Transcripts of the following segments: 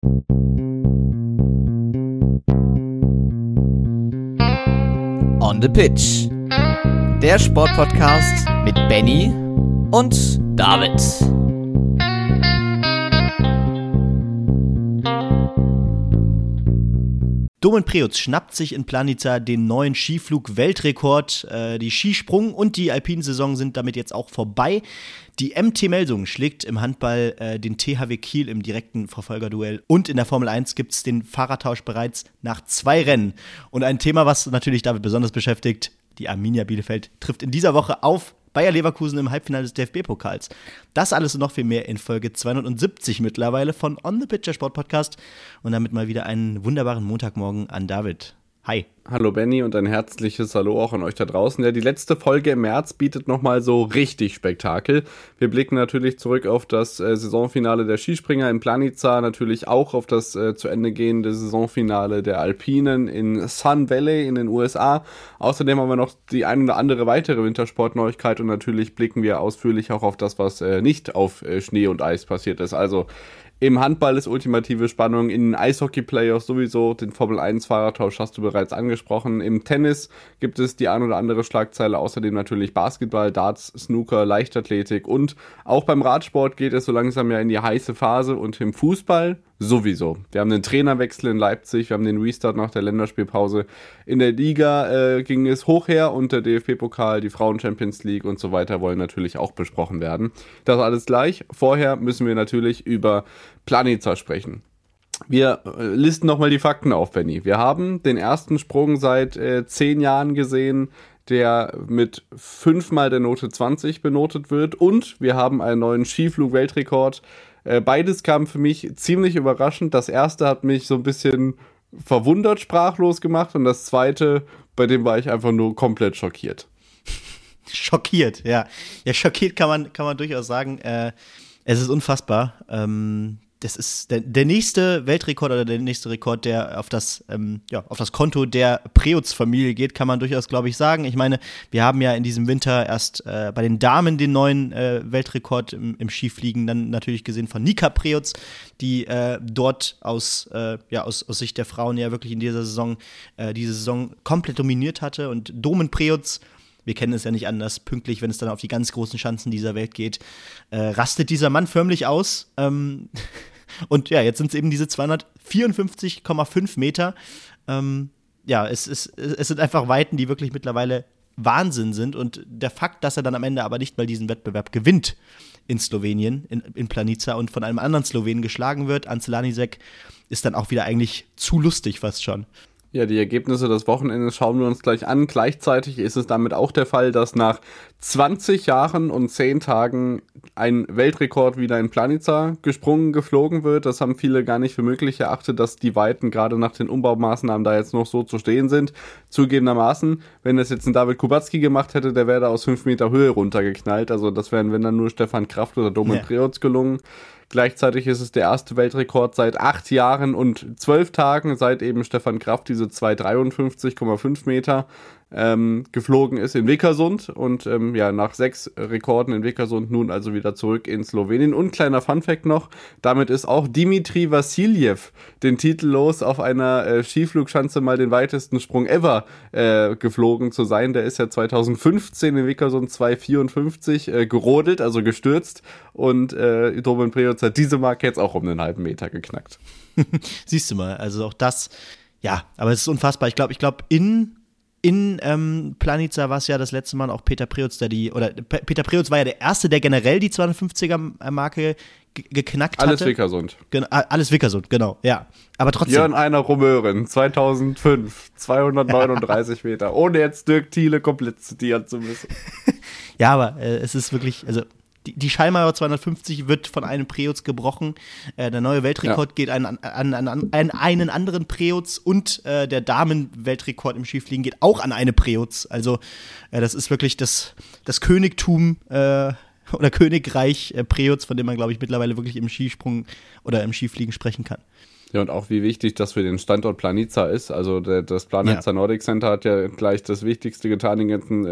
On the Pitch. Der Sportpodcast mit Benny und David. Domen Preutz schnappt sich in Planica den neuen Skiflug-Weltrekord. Die Skisprung- und die Alpinsaison sind damit jetzt auch vorbei. Die MT Melsungen schlägt im Handball den THW Kiel im direkten Verfolgerduell. Und in der Formel 1 gibt es den Fahrertausch bereits nach 2 Rennen. Und ein Thema, was natürlich David besonders beschäftigt, die Arminia Bielefeld trifft in dieser Woche auf Bayer Leverkusen im Halbfinale des DFB-Pokals. Das alles und noch viel mehr in Folge 270 mittlerweile von On the Pitch, der Sportpodcast. Und damit mal wieder einen wunderbaren Montagmorgen an David. Hi. Hallo Benny und ein herzliches Hallo auch an euch da draußen. Ja, die letzte Folge im März bietet nochmal so richtig Spektakel. Wir blicken natürlich zurück auf das Saisonfinale der Skispringer in Planica, natürlich auch auf das zu Ende gehende Saisonfinale der Alpinen in Sun Valley in den USA. Außerdem haben wir noch die ein oder andere weitere Wintersportneuigkeit und natürlich blicken wir ausführlich auch auf das, was nicht auf Schnee und Eis passiert ist. Also im Handball ist ultimative Spannung, in den Eishockey-Playoffs sowieso, den Formel-1-Fahrertausch hast du bereits angesprochen. Im Tennis gibt es die ein oder andere Schlagzeile, außerdem natürlich Basketball, Darts, Snooker, Leichtathletik und auch beim Radsport geht es so langsam ja in die heiße Phase und im Fußball sowieso. Wir haben den Trainerwechsel in Leipzig, wir haben den Restart nach der Länderspielpause. In der Liga ging es hoch her und der DFB-Pokal, die Frauen-Champions League und so weiter wollen natürlich auch besprochen werden. Das alles gleich. Vorher müssen wir natürlich über Planica sprechen. Wir listen nochmal die Fakten auf, Benny. Wir haben den ersten Sprung seit 10 Jahren gesehen, der mit 5-mal der Note 20 benotet wird und wir haben einen neuen Skiflug-Weltrekord. Beides kam für mich ziemlich überraschend. Das erste hat mich so ein bisschen verwundert, sprachlos gemacht und das zweite, bei dem war ich einfach nur komplett schockiert. Schockiert, ja. Ja, schockiert kann man durchaus sagen. Es ist unfassbar. Das ist der nächste Weltrekord oder der nächste Rekord, der auf das Konto der Preutz-Familie geht, kann man durchaus, glaube ich, sagen. Ich meine, wir haben ja in diesem Winter erst bei den Damen den neuen Weltrekord im Skifliegen dann natürlich gesehen von Nika Preutz, die dort aus Sicht der Frauen ja wirklich in dieser Saison diese Saison komplett dominiert hatte. Und Domen Preutz, wir kennen es ja nicht anders, pünktlich, wenn es dann auf die ganz großen Schanzen dieser Welt geht, rastet dieser Mann förmlich aus. Und ja, jetzt sind es eben diese 254,5 Meter. Es sind einfach Weiten, die wirklich mittlerweile Wahnsinn sind. Und der Fakt, dass er dann am Ende aber nicht mal diesen Wettbewerb gewinnt in Slowenien, in Planica und von einem anderen Slowenen geschlagen wird, Ance Lanišek, ist dann auch wieder eigentlich zu lustig fast schon. Ja, die Ergebnisse des Wochenendes schauen wir uns gleich an. Gleichzeitig ist es damit auch der Fall, dass nach 20 Jahren und 10 Tagen ein Weltrekord wieder in Planica geflogen wird. Das haben viele gar nicht für möglich erachtet, dass die Weiten gerade nach den Umbaumaßnahmen da jetzt noch so zu stehen sind. Zugegebenermaßen, wenn das jetzt ein David Kubacki gemacht hätte, der wäre da aus 5 Meter Höhe runtergeknallt. Also das wären, wenn dann nur Stefan Kraft oder Domen Preutz gelungen. Gleichzeitig ist es der erste Weltrekord seit 8 Jahren und 12 Tagen, seit eben Stefan Kraft diese 253,5 Meter geflogen ist in Vikersund und nach 6 Rekorden in Vikersund nun also wieder zurück in Slowenien. Und kleiner Funfact noch, damit ist auch Dimitri Vassiljev den Titel los, auf einer Skiflugschanze mal den weitesten Sprung ever geflogen zu sein. Der ist ja 2015 in Vikersund 2,54 gerodelt, also gestürzt und Domen Preutz hat diese Marke jetzt auch um einen halben Meter geknackt. Siehst du mal, also auch das, ja, aber es ist unfassbar. Ich glaube, in Planica war es ja das letzte Mal auch Peter Preutz, Peter Preutz war ja der Erste, der generell die 250er-Marke geknackt hatte. Alles Vikersund. Alles Vikersund, genau, ja. Aber trotzdem. Jörn Einer Romören, 2005, 239 Meter, ohne jetzt Dirk Thiele komplett zitieren zu müssen. Ja, aber es ist wirklich, also die Schallmauer 250 wird von einem Preutz gebrochen. Der neue Weltrekord geht an einen anderen Preutz und der Damen-Weltrekord im Skifliegen geht auch an eine Preutz. Also das ist wirklich das Königtum oder Königreich Preutz, von dem man, glaube ich, mittlerweile wirklich im Skisprung oder im Skifliegen sprechen kann. Ja, und auch wie wichtig das für den Standort Planica ist. Also das Planica Nordic Center hat ja gleich das Wichtigste getan, die ganzen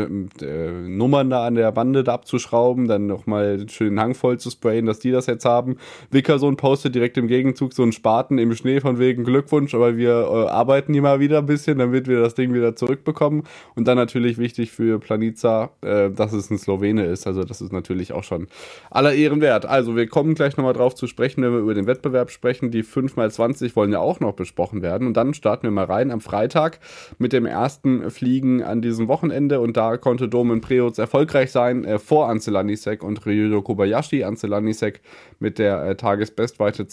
Nummern da an der Bande da abzuschrauben, dann nochmal schön den Hang voll zu sprayen, dass die das jetzt haben. Wickersohn postet direkt im Gegenzug so einen Spaten im Schnee von wegen Glückwunsch, aber wir arbeiten hier mal wieder ein bisschen, damit wir das Ding wieder zurückbekommen. Und dann natürlich wichtig für Planica, dass es ein Slowene ist. Also das ist natürlich auch schon aller Ehren wert. Also wir kommen gleich nochmal drauf zu sprechen, wenn wir über den Wettbewerb sprechen. Die 5x20 wollen ja auch noch besprochen werden. Und dann starten wir mal rein am Freitag mit dem ersten Fliegen an diesem Wochenende. Und da konnte Domen Preutz erfolgreich sein vor Ansel Lanišek und Ryudo Kobayashi. Ansel Lanišek mit der Tagesbestweite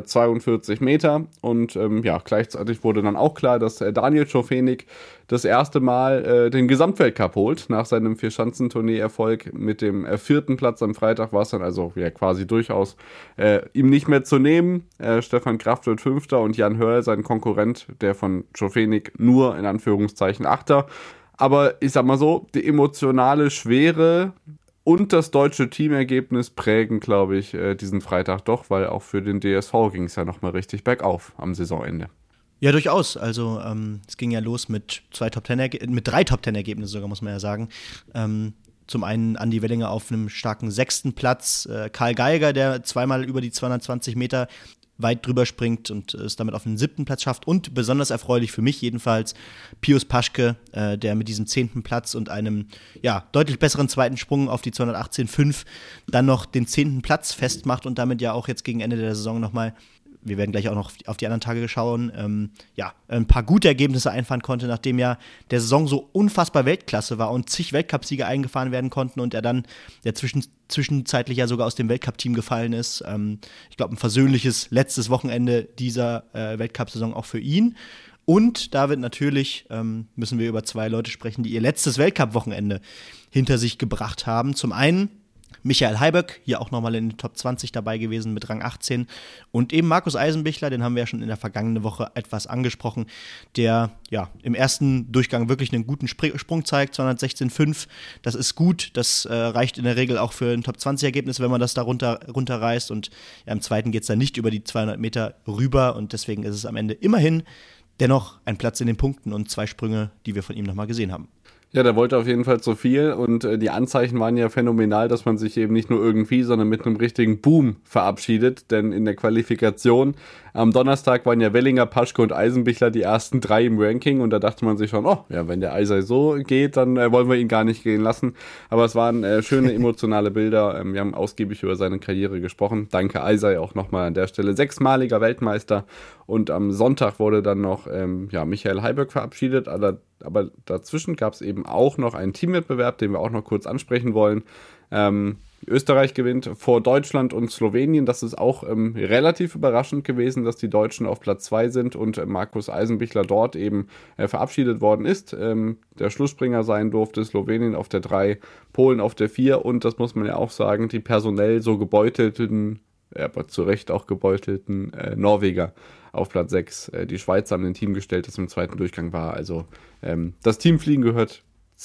242 Meter. Und gleichzeitig wurde dann auch klar, dass Daniel Čofeník das erste Mal den Gesamtweltcup holt. Nach seinem Vierschanzentournee-Erfolg mit dem 4. Platz am Freitag war es dann also quasi durchaus ihm nicht mehr zu nehmen. Stefan Kraft wird 5. und Jan Hörl, sein Konkurrent, der von Čofeník nur in Anführungszeichen 8. Aber ich sag mal so, die emotionale Schwere und das deutsche Teamergebnis prägen, glaube ich, diesen Freitag doch, weil auch für den DSV ging es ja nochmal richtig bergauf am Saisonende. Ja, durchaus. Also es ging ja los mit 3 Top-10-Ergebnissen sogar, muss man ja sagen. Zum einen Andi Wellinger auf einem starken 6. Platz, Karl Geiger, der zweimal über die 220 Meter weit drüber springt und es damit auf den 7. Platz schafft. Und besonders erfreulich für mich jedenfalls Pius Paschke, der mit diesem 10. Platz und einem deutlich besseren zweiten Sprung auf die 218,5 dann noch den 10. Platz festmacht und damit ja auch jetzt gegen Ende der Saison nochmal, wir werden gleich auch noch auf die anderen Tage schauen, ein paar gute Ergebnisse einfahren konnte, nachdem ja der Saison so unfassbar Weltklasse war und zig Weltcupsiege eingefahren werden konnten und er dann zwischenzeitlich ja sogar aus dem Weltcup-Team gefallen ist. Ich glaube, ein versöhnliches letztes Wochenende dieser Weltcup-Saison auch für ihn. Und da wird natürlich, müssen wir über 2 Leute sprechen, die ihr letztes Weltcup-Wochenende hinter sich gebracht haben. Zum einen Michael Heiböck, hier auch nochmal in den Top 20 dabei gewesen mit Rang 18. Und eben Markus Eisenbichler, den haben wir ja schon in der vergangenen Woche etwas angesprochen, der im ersten Durchgang wirklich einen guten Sprung zeigt, 216,5. Das ist gut, das reicht in der Regel auch für ein Top 20-Ergebnis, wenn man das da runterreißt. Und im zweiten geht es dann nicht über die 200 Meter rüber und deswegen ist es am Ende immerhin dennoch ein Platz in den Punkten und 2 Sprünge, die wir von ihm nochmal gesehen haben. Ja, der wollte auf jeden Fall zu viel und die Anzeichen waren ja phänomenal, dass man sich eben nicht nur irgendwie, sondern mit einem richtigen Boom verabschiedet, denn in der Qualifikation am Donnerstag waren ja Wellinger, Paschke und Eisenbichler die ersten 3 im Ranking und da dachte man sich schon, wenn der Eisei so geht, dann wollen wir ihn gar nicht gehen lassen, aber es waren schöne emotionale Bilder, wir haben ausgiebig über seine Karriere gesprochen, danke Eisei auch nochmal an der Stelle, 6-maliger Weltmeister und am Sonntag wurde dann noch Michael Heiböck verabschiedet, aber dazwischen gab es eben auch noch einen Teamwettbewerb, den wir auch noch kurz ansprechen wollen. Österreich gewinnt vor Deutschland und Slowenien. Das ist auch relativ überraschend gewesen, dass die Deutschen auf Platz 2 sind und Markus Eisenbichler dort eben verabschiedet worden ist. Der Schlussspringer sein durfte, Slowenien auf der 3, Polen auf der 4 und das muss man ja auch sagen, die personell so gebeutelten, aber zu Recht auch gebeutelten Norweger auf Platz 6. Die Schweizer haben ein Team gestellt, das im zweiten Durchgang war. Also das Teamfliegen gehört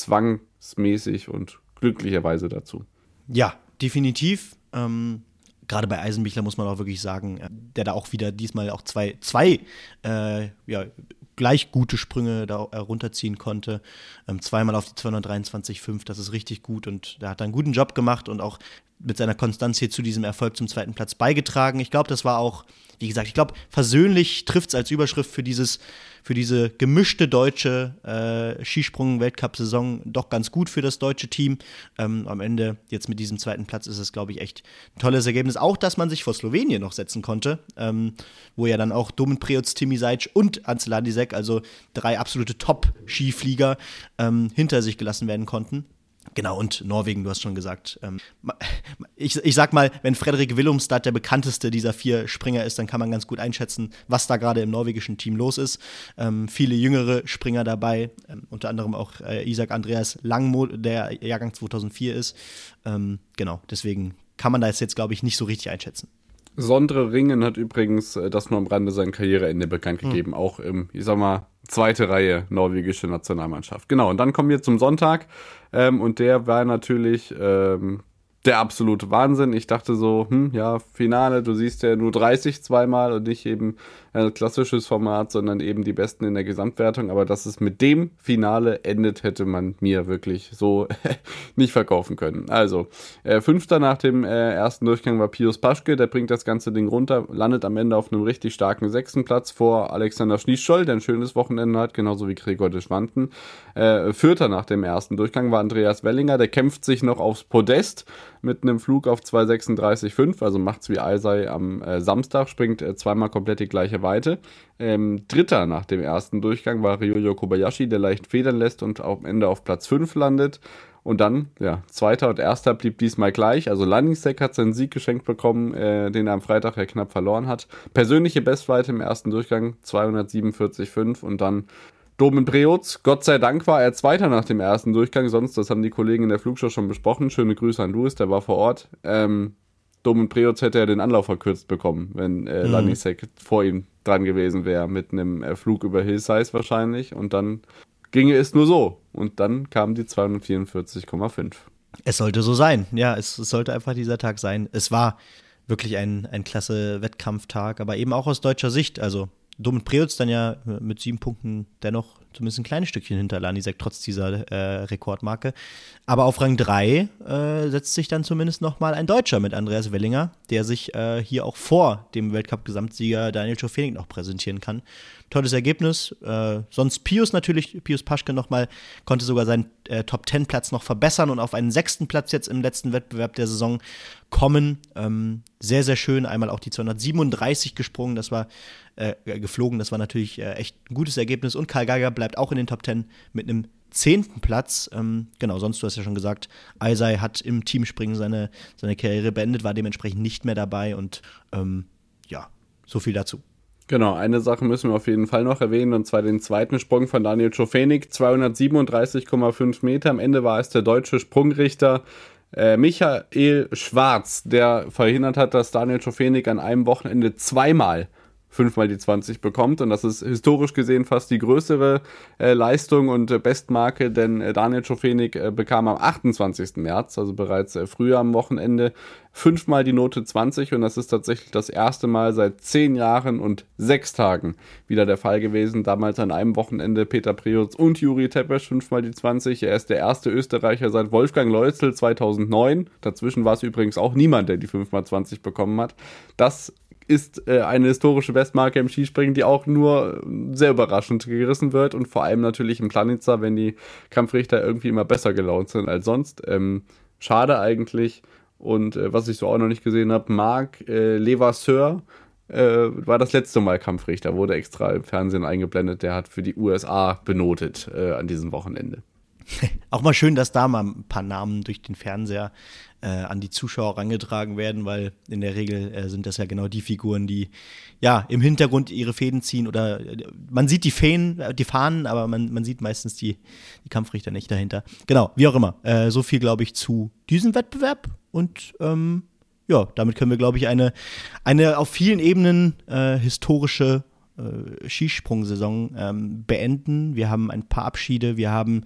zwangsmäßig und glücklicherweise dazu. Ja, definitiv. Gerade bei Eisenbichler muss man auch wirklich sagen, der da auch wieder diesmal auch zwei gleich gute Sprünge da runterziehen konnte. Zweimal auf die 223,5, das ist richtig gut und da hat er einen guten Job gemacht und auch mit seiner Konstanz hier zu diesem Erfolg zum 2. Platz beigetragen. Ich glaube, das war auch, wie gesagt, versöhnlich trifft es als Überschrift für diese gemischte deutsche Skisprung-Weltcup-Saison doch ganz gut für das deutsche Team. Am Ende jetzt mit diesem 2. Platz ist es, glaube ich, echt ein tolles Ergebnis. Auch, dass man sich vor Slowenien noch setzen konnte, wo ja dann auch Domen Preutz, Timi Zajc und Ansel Lanišek, also 3 absolute Top-Skiflieger, hinter sich gelassen werden konnten. Genau, und Norwegen, du hast schon gesagt. Ich sag mal, wenn Frederik Willumstad der bekannteste dieser 4 Springer ist, dann kann man ganz gut einschätzen, was da gerade im norwegischen Team los ist. Viele jüngere Springer dabei, unter anderem auch Isak Andreas Langmo, der Jahrgang 2004 ist. Genau, deswegen kann man da jetzt glaube ich, nicht so richtig einschätzen. Sondre Ringen hat übrigens das nur am Rande sein Karriereende bekannt gegeben, auch im, zweite Reihe norwegische Nationalmannschaft. Genau, und dann kommen wir zum Sonntag und der war natürlich der absolute Wahnsinn. Ich dachte so, ja, Finale, du siehst ja nur 30 zweimal und nicht eben ein klassisches Format, sondern eben die Besten in der Gesamtwertung. Aber dass es mit dem Finale endet, hätte man mir wirklich so nicht verkaufen können. Also, Fünfter nach dem ersten Durchgang war Pius Paschke, der bringt das ganze Ding runter, landet am Ende auf einem richtig starken 6. Platz vor Alexander Schniescholl, der ein schönes Wochenende hat, genauso wie Gregor Deschwanten. Vierter nach dem ersten Durchgang war Andreas Wellinger, der kämpft sich noch aufs Podest mit einem Flug auf 2,36,5, also macht's wie Eisei am Samstag, springt zweimal komplett die gleiche Weite. Dritter nach dem ersten Durchgang war Ryoyo Kobayashi, der leicht federn lässt und am Ende auf Platz 5 landet. Und dann, ja, Zweiter und Erster blieb diesmal gleich. Also Lanišek hat seinen Sieg geschenkt bekommen, den er am Freitag ja knapp verloren hat. Persönliche Bestweite im ersten Durchgang 247,5 und dann Domen Preoz, Gott sei Dank war er Zweiter nach dem ersten Durchgang, sonst, das haben die Kollegen in der Flugshow schon besprochen, schöne Grüße an Louis, der war vor Ort. Domen Preoz hätte ja den Anlauf verkürzt bekommen, wenn Lanišek vor ihm dran gewesen wäre, mit einem Flug über Hillsize wahrscheinlich, und dann ginge es nur so. Und dann kamen die 244,5. Es sollte so sein, ja, es sollte einfach dieser Tag sein. Es war wirklich ein klasse Wettkampftag, aber eben auch aus deutscher Sicht, also Domen Preoz dann ja mit 7 Punkten dennoch zumindest ein kleines Stückchen hinter Lanišek, trotz dieser Rekordmarke. Aber auf Rang 3 setzt sich dann zumindest nochmal ein Deutscher mit Andreas Wellinger, der sich hier auch vor dem Weltcup-Gesamtsieger Daniel Schofenig noch präsentieren kann. Tolles Ergebnis. Sonst Pius Paschke nochmal, konnte sogar seinen Top-10-Platz noch verbessern und auf einen 6. Platz jetzt im letzten Wettbewerb der Saison kommen. Sehr, sehr schön. Einmal auch die 237 gesprungen, das war geflogen, das war natürlich echt ein gutes Ergebnis. Und Karl Geiger bleibt auch in den Top 10 mit einem 10. Platz. Genau, sonst, du hast ja schon gesagt, Eisei hat im Teamspringen seine Karriere beendet, war dementsprechend nicht mehr dabei und ja, so viel dazu. Genau, eine Sache müssen wir auf jeden Fall noch erwähnen, und zwar den zweiten Sprung von Daniel Schofenig, 237,5 Meter. Am Ende war es der deutsche Sprungrichter Michael Schwarz, der verhindert hat, dass Daniel Schofenig an einem Wochenende zweimal 5 die 20 bekommt, und das ist historisch gesehen fast die größere Leistung und Bestmarke, denn Daniel Schofenig bekam am 28. März, also bereits früher am Wochenende, 5 die Note 20, und das ist tatsächlich das erste Mal seit 10 Jahren und 6 Tagen wieder der Fall gewesen. Damals an einem Wochenende Peter Preoz und Juri Tepes 5 die 20. Er ist der erste Österreicher seit Wolfgang Leutzel 2009. Dazwischen war es übrigens auch niemand, der die 5 20 bekommen hat. Das ist eine historische Bestmarke im Skispringen, die auch nur sehr überraschend gerissen wird, und vor allem natürlich im Planica, wenn die Kampfrichter irgendwie immer besser gelaunt sind als sonst. Schade eigentlich. Und was ich so auch noch nicht gesehen habe, Marc Levasseur war das letzte Mal Kampfrichter, wurde extra im Fernsehen eingeblendet, der hat für die USA benotet an diesem Wochenende. Auch mal schön, dass da mal ein paar Namen durch den Fernseher an die Zuschauer herangetragen werden, weil in der Regel sind das ja genau die Figuren, die ja im Hintergrund ihre Fäden ziehen, oder man sieht die Fahnen, aber man sieht meistens die Kampfrichter nicht dahinter. Genau, wie auch immer. So viel, glaube ich, zu diesem Wettbewerb, und ja, damit können wir, glaube ich, eine auf vielen Ebenen historische Skisprung-Saison beenden. Wir haben ein paar Abschiede, wir haben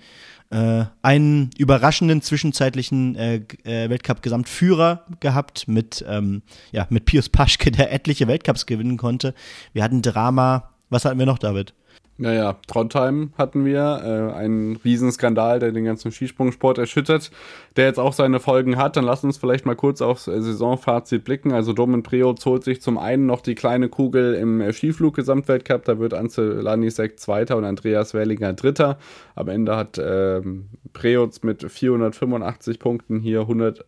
einen überraschenden zwischenzeitlichen Weltcup-Gesamtführer gehabt mit Pius Paschke, der etliche Weltcups gewinnen konnte. Wir hatten Drama. Was hatten wir noch, David? Naja, Trondheim hatten wir, einen Riesenskandal, der den ganzen Skisprungsport erschüttert, der jetzt auch seine Folgen hat. Dann lasst uns vielleicht mal kurz aufs Saisonfazit blicken. Also Domen Preoz holt sich zum einen noch die kleine Kugel im Skiflug-Gesamtweltcup, da wird Ance Lanišek Zweiter und Andreas Wellinger Dritter. Am Ende hat Preoz mit 485 Punkten hier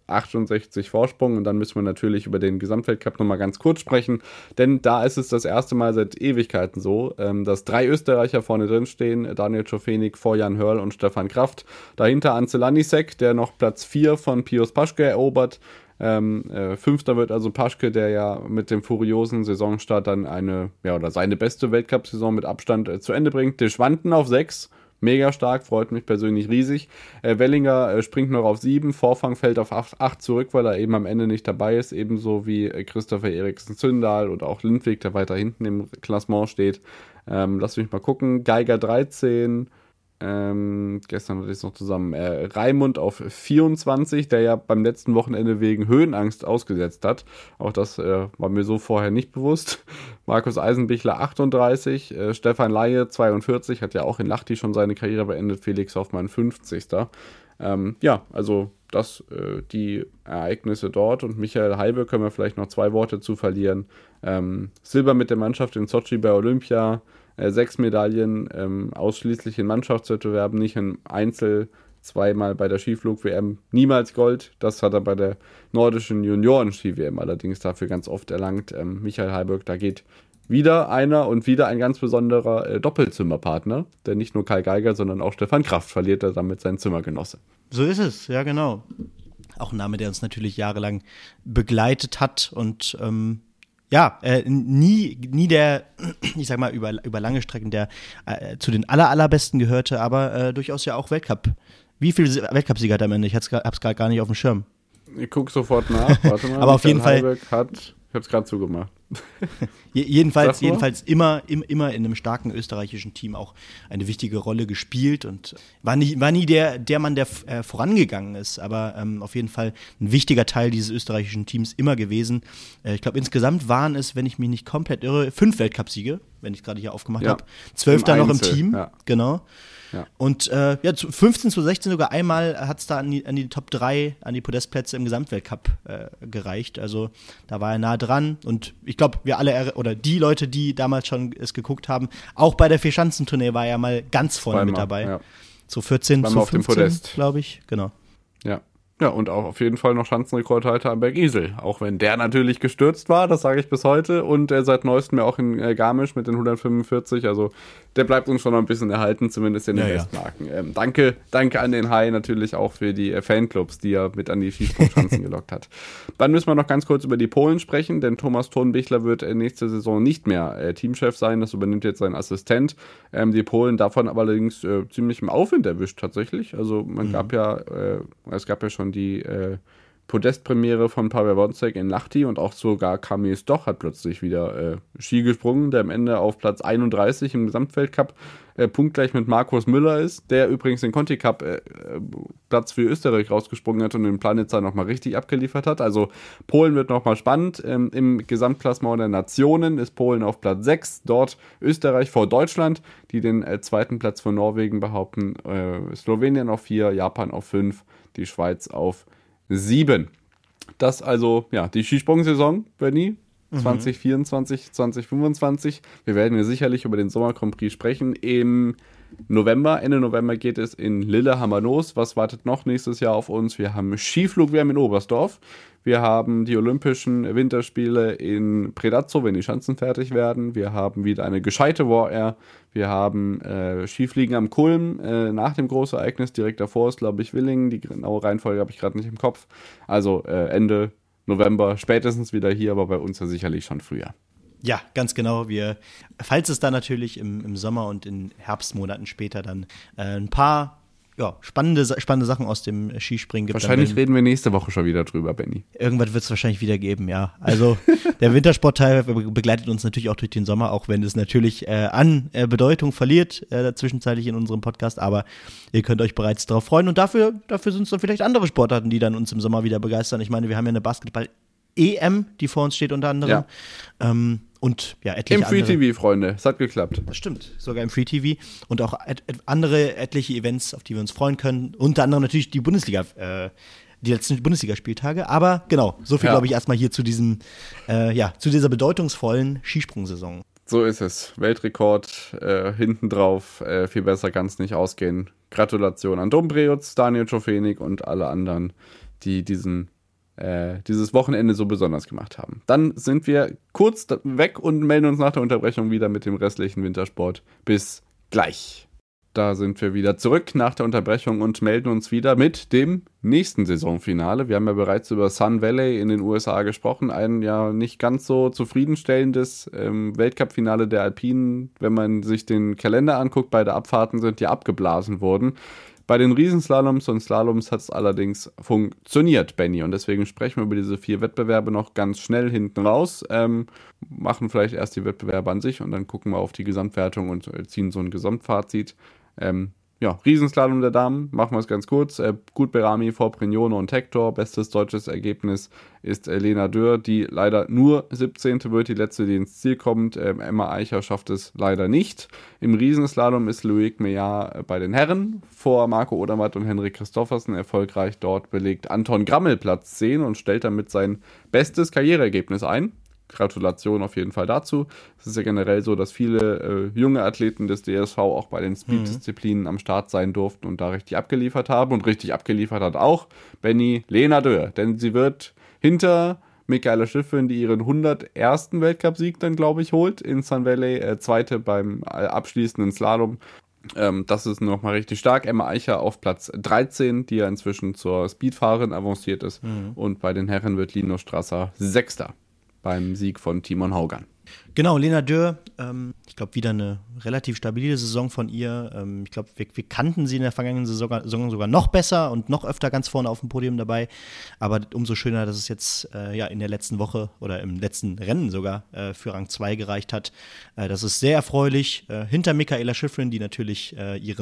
168 Vorsprung, und dann müssen wir natürlich über den Gesamtweltcup nochmal ganz kurz sprechen, denn da ist es das erste Mal seit Ewigkeiten so, dass 3 Österreicher vorne drin stehen, Daniel Schofenig vor Jan Hörl und Stefan Kraft. Dahinter Ance Lanišek, der noch Platz 4 von Pius Paschke erobert. Fünfter wird also Paschke, der ja mit dem furiosen Saisonstart dann seine beste Weltcup-Saison mit Abstand zu Ende bringt. Deschwanten auf 6. Mega stark, freut mich persönlich riesig. Wellinger springt noch auf 7, Vorfang fällt auf 8 zurück, weil er eben am Ende nicht dabei ist, ebenso wie Christopher Eriksen-Zündal oder auch Lindwig, der weiter hinten im Klassement steht. Lass mich mal gucken. Geiger 13, Gestern hatte ich es noch zusammen. Raimund auf 24, der ja beim letzten Wochenende wegen Höhenangst ausgesetzt hat. Auch das war mir so vorher nicht bewusst. Markus Eisenbichler 38, Stefan Laie 42, hat ja auch in Lahti schon seine Karriere beendet. Felix Hoffmann 50. Ja, also das die Ereignisse dort. Und Michael Heibe können wir vielleicht noch 2 Worte zu verlieren. Silber mit der Mannschaft in Sochi bei Olympia. 6 Medaillen, ausschließlich in Mannschaftswettbewerben, nicht im Einzel, 2-mal bei der Skiflug-WM, niemals Gold. Das hat er bei der nordischen Junioren-Ski-WM allerdings dafür ganz oft erlangt. Michael Heiberg, da geht wieder einer und wieder ein ganz besonderer Doppelzimmerpartner, denn nicht nur Kai Geiger, sondern auch Stefan Kraft verliert er damit seinen Zimmergenosse. So ist es, ja genau. Auch ein Name, der uns natürlich jahrelang begleitet hat und nie der, ich sag mal, über lange Strecken der zu den allerbesten gehörte, aber durchaus ja auch Weltcup. Wie viele Weltcupsieger hat er am Ende? Ich hab's gerade gar nicht auf dem Schirm. Ich gucke sofort nach, warte mal. Aber auf jeden Fall. Ich hab's gerade zugemacht. Jedenfalls immer in einem starken österreichischen Team auch eine wichtige Rolle gespielt und war nie der Mann, der vorangegangen ist, aber auf jeden Fall ein wichtiger Teil dieses österreichischen Teams immer gewesen. Ich glaube, insgesamt waren es, wenn ich mich nicht komplett irre, 5 Weltcupsiege, wenn ich gerade hier aufgemacht habe. 12 da noch im Team, genau. Ja. Und 15 zu 16 sogar einmal hat es da an die Top 3, an die Podestplätze im Gesamtweltcup gereicht. Also da war er nah dran. Und ich glaube, wir alle, oder die Leute, die damals schon es geguckt haben, auch bei der Vierschanzentournee war er mal ganz vorne mit dabei. Ja. So 14 zu 15, glaube ich. Genau. Ja. Ja, und auch auf jeden Fall noch Schanzenrekordhalter am Berg Isel. Auch wenn der natürlich gestürzt war, das sage ich bis heute. Und er seit neuestem ja auch in Garmisch mit den 145. Also der bleibt uns schon noch ein bisschen erhalten, zumindest in den Bestmarken. Danke an den Hai natürlich auch für die Fanclubs, die er mit an die Skisprungschanzen gelockt hat. Dann müssen wir noch ganz kurz über die Polen sprechen, denn Thomas Thurnbichler wird nächste Saison nicht mehr Teamchef sein. Das übernimmt jetzt sein Assistent. Die Polen davon aber allerdings ziemlich im Aufwind erwischt tatsächlich. Also es gab ja schon die Podestpremiere von Paweł Wąsek in Lahti und auch sogar Kamil Stoch hat plötzlich wieder Ski gesprungen, der am Ende auf Platz 31 im Gesamtweltcup punktgleich mit Markus Müller ist, der übrigens den Conti Cup Platz für Österreich rausgesprungen hat und den Planitzer nochmal richtig abgeliefert hat. Also Polen wird nochmal spannend. Im Gesamtklassement der Nationen ist Polen auf Platz 6, dort Österreich vor Deutschland, die den zweiten Platz von Norwegen behaupten, Slowenien auf 4, Japan auf 5, die Schweiz auf 7. Das also, ja, die Skisprung-Saison, Benni, 2024, 2025. Wir werden ja sicherlich über den Sommer Grand Prix sprechen. Im November, Ende November geht es in Lillehammer-Noos. Was wartet noch nächstes Jahr auf uns? Wir haben Skiflug-WM in Oberstdorf. Wir haben die Olympischen Winterspiele in Predazzo, wenn die Schanzen fertig werden. Wir haben wieder eine gescheite War Air. Wir haben Skifliegen am Kulm nach dem Großereignis. Direkt davor ist, glaube ich, Willingen. Die genaue Reihenfolge habe ich gerade nicht im Kopf. Also Ende November spätestens wieder hier, aber bei uns ja sicherlich schon früher. Ja, ganz genau. Falls es da natürlich im Sommer und in Herbstmonaten später dann ein paar spannende Sachen aus dem Skispringen gibt. Wahrscheinlich reden wir nächste Woche schon wieder drüber, Benni. Irgendwas wird es wahrscheinlich wieder geben, ja. Also der Wintersportteil begleitet uns natürlich auch durch den Sommer, auch wenn es natürlich an Bedeutung verliert, zwischenzeitlich in unserem Podcast, aber ihr könnt euch bereits darauf freuen und dafür sind es dann vielleicht andere Sportarten, die dann uns im Sommer wieder begeistern. Ich meine, wir haben ja eine Basketball-EM, die vor uns steht unter anderem. Ja. Und ja, etliche andere. Im Free TV, Freunde. Es hat geklappt. Das stimmt. Sogar im Free TV. Und auch etliche Events, auf die wir uns freuen können. Unter anderem natürlich die Bundesliga, die letzten Bundesligaspieltage. Aber genau, so viel glaube ich erstmal hier zu zu dieser bedeutungsvollen Skisprungsaison. So ist es. Weltrekord hinten drauf. Viel besser kann es nicht ausgehen. Gratulation an Dombrejec, Daniel Czofenik und alle anderen, die dieses Wochenende so besonders gemacht haben. Dann sind wir kurz weg und melden uns nach der Unterbrechung wieder mit dem restlichen Wintersport. Bis gleich. Da sind wir wieder zurück nach der Unterbrechung und melden uns wieder mit dem nächsten Saisonfinale. Wir haben ja bereits über Sun Valley in den USA gesprochen. Ein ja nicht ganz so zufriedenstellendes Weltcup-Finale der Alpinen. Wenn man sich den Kalender anguckt, beide Abfahrten sind ja abgeblasen worden. Bei den Riesenslaloms und Slaloms hat es allerdings funktioniert, Benni. Und deswegen sprechen wir über diese 4 Wettbewerbe noch ganz schnell hinten raus. Machen vielleicht erst die Wettbewerbe an sich und dann gucken wir auf die Gesamtwertung und ziehen so ein Gesamtfazit. Riesenslalom der Damen, machen wir es ganz kurz. Gut Berami vor Brignone und Hector. Bestes deutsches Ergebnis ist Lena Dürr, die leider nur 17. wird, die letzte, die ins Ziel kommt. Emma Eicher schafft es leider nicht. Im Riesenslalom ist Loic Meillard bei den Herren vor Marco Odermatt und Henrik Christoffersen erfolgreich. Dort belegt Anton Grammel Platz 10 und stellt damit sein bestes Karriereergebnis ein. Gratulation auf jeden Fall dazu. Es ist ja generell so, dass viele junge Athleten des DSV auch bei den Speed-Disziplinen am Start sein durften und da richtig abgeliefert haben. Und richtig abgeliefert hat auch Lena Dürr. Denn sie wird hinter Michaela Schiffrin, die ihren 101. Weltcupsieg dann, glaube ich, holt in Sun Valley, Zweite beim abschließenden Slalom. Das ist nochmal richtig stark. Emma Eicher auf Platz 13, die ja inzwischen zur Speedfahrerin avanciert ist. Und bei den Herren wird Linus Strasser Sechster beim Sieg von Timon Haugan. Genau, Lena Dürr, ich glaube, wieder eine relativ stabile Saison von ihr. Ich glaube, wir kannten sie in der vergangenen Saison sogar noch besser und noch öfter ganz vorne auf dem Podium dabei. Aber umso schöner, dass es jetzt in der letzten Woche oder im letzten Rennen sogar für Rang 2 gereicht hat. Das ist sehr erfreulich. Hinter Michaela Schiffrin, die natürlich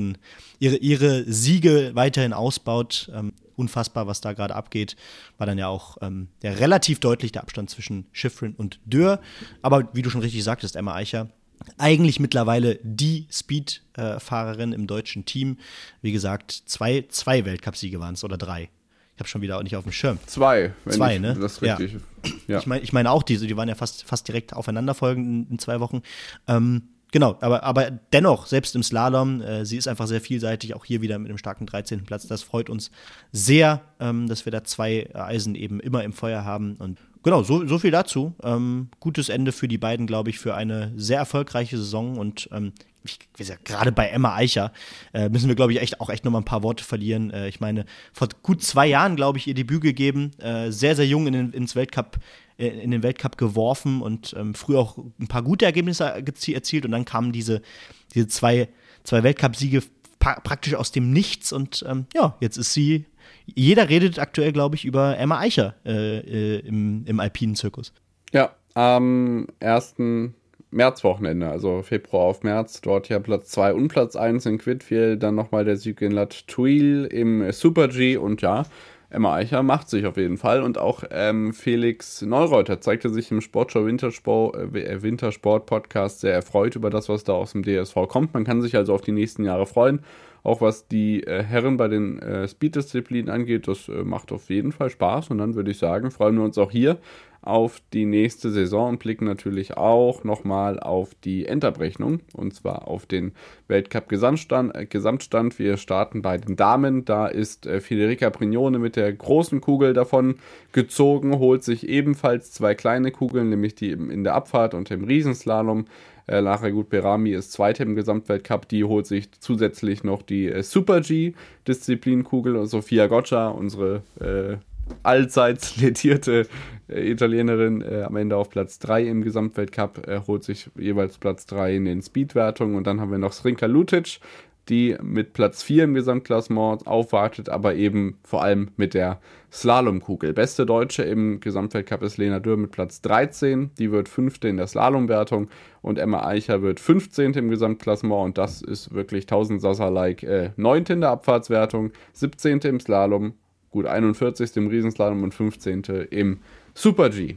ihre Siege weiterhin ausbaut. Unfassbar, was da gerade abgeht. War dann ja auch relativ deutlich der Abstand zwischen Schiffrin und Dürr. Aber wie du schon richtig sagtest, Emma Eicher, eigentlich mittlerweile die Speed-Fahrerin im deutschen Team. Wie gesagt, zwei Weltcupsiege waren es oder 3. Ich habe schon wieder auch nicht auf dem Schirm. 2, ne? Das ist richtig. Ja. Ich meine auch die waren ja fast direkt aufeinanderfolgend in 2 Wochen. Genau, aber dennoch, selbst im Slalom, sie ist einfach sehr vielseitig, auch hier wieder mit einem starken 13. Platz. Das freut uns sehr, dass wir da 2 Eisen eben immer im Feuer haben. Und genau, so viel dazu. Gutes Ende für die beiden, glaube ich, für eine sehr erfolgreiche Saison. Und gerade bei Emma Eicher müssen wir, glaube ich, echt noch mal ein paar Worte verlieren. Ich meine, vor gut 2 Jahren, glaube ich, ihr Debüt gegeben. Sehr, sehr jung in den Weltcup geworfen und früh auch ein paar gute Ergebnisse erzielt. Und dann kamen diese 2 Weltcup-Siege praktisch aus dem Nichts. Und jetzt ist sie. Jeder redet aktuell, glaube ich, über Emma Eicher im alpinen Zirkus. Ja, am 1. Märzwochenende, also Februar auf März, dort ja Platz 2 und Platz 1 in Quidfield, dann nochmal der Sieg in La Thuile im Super-G und ja, Emma Eicher macht sich auf jeden Fall und auch Felix Neureuter zeigte sich im Sportschau Wintersport Podcast sehr erfreut über das, was da aus dem DSV kommt. Man kann sich also auf die nächsten Jahre freuen, auch was die Herren bei den Speed-Disziplinen angeht. Das macht auf jeden Fall Spaß und dann würde ich sagen, freuen wir uns auch hier auf die nächste Saison und blicken natürlich auch nochmal auf die Endabrechnung und zwar auf den Weltcup-Gesamtstand. Wir starten bei den Damen. Da ist Federica Brignone mit der großen Kugel davon gezogen, holt sich ebenfalls 2 kleine Kugeln, nämlich die in der Abfahrt und im Riesenslalom. Lara Gut-Berami ist Zweite im Gesamtweltcup, die holt sich zusätzlich noch die Super-G-Disziplinkugel und Sofia Goccia, unsere allseits ledierte Italienerin, am Ende auf Platz 3 im Gesamtweltcup, holt sich jeweils Platz 3 in den Speedwertungen und dann haben wir noch Srinka Lutic, die mit Platz 4 im Gesamtklassement aufwartet, aber eben vor allem mit der Slalomkugel. Beste Deutsche im Gesamtweltcup ist Lena Dürr mit Platz 13, die wird 5. in der Slalomwertung und Emma Eicher wird 15. im Gesamtklassement und das ist wirklich 1000 Sasa-like, 9. in der Abfahrtswertung, 17. im Slalom, gut 41. im Riesenslalom und 15. im Super-G.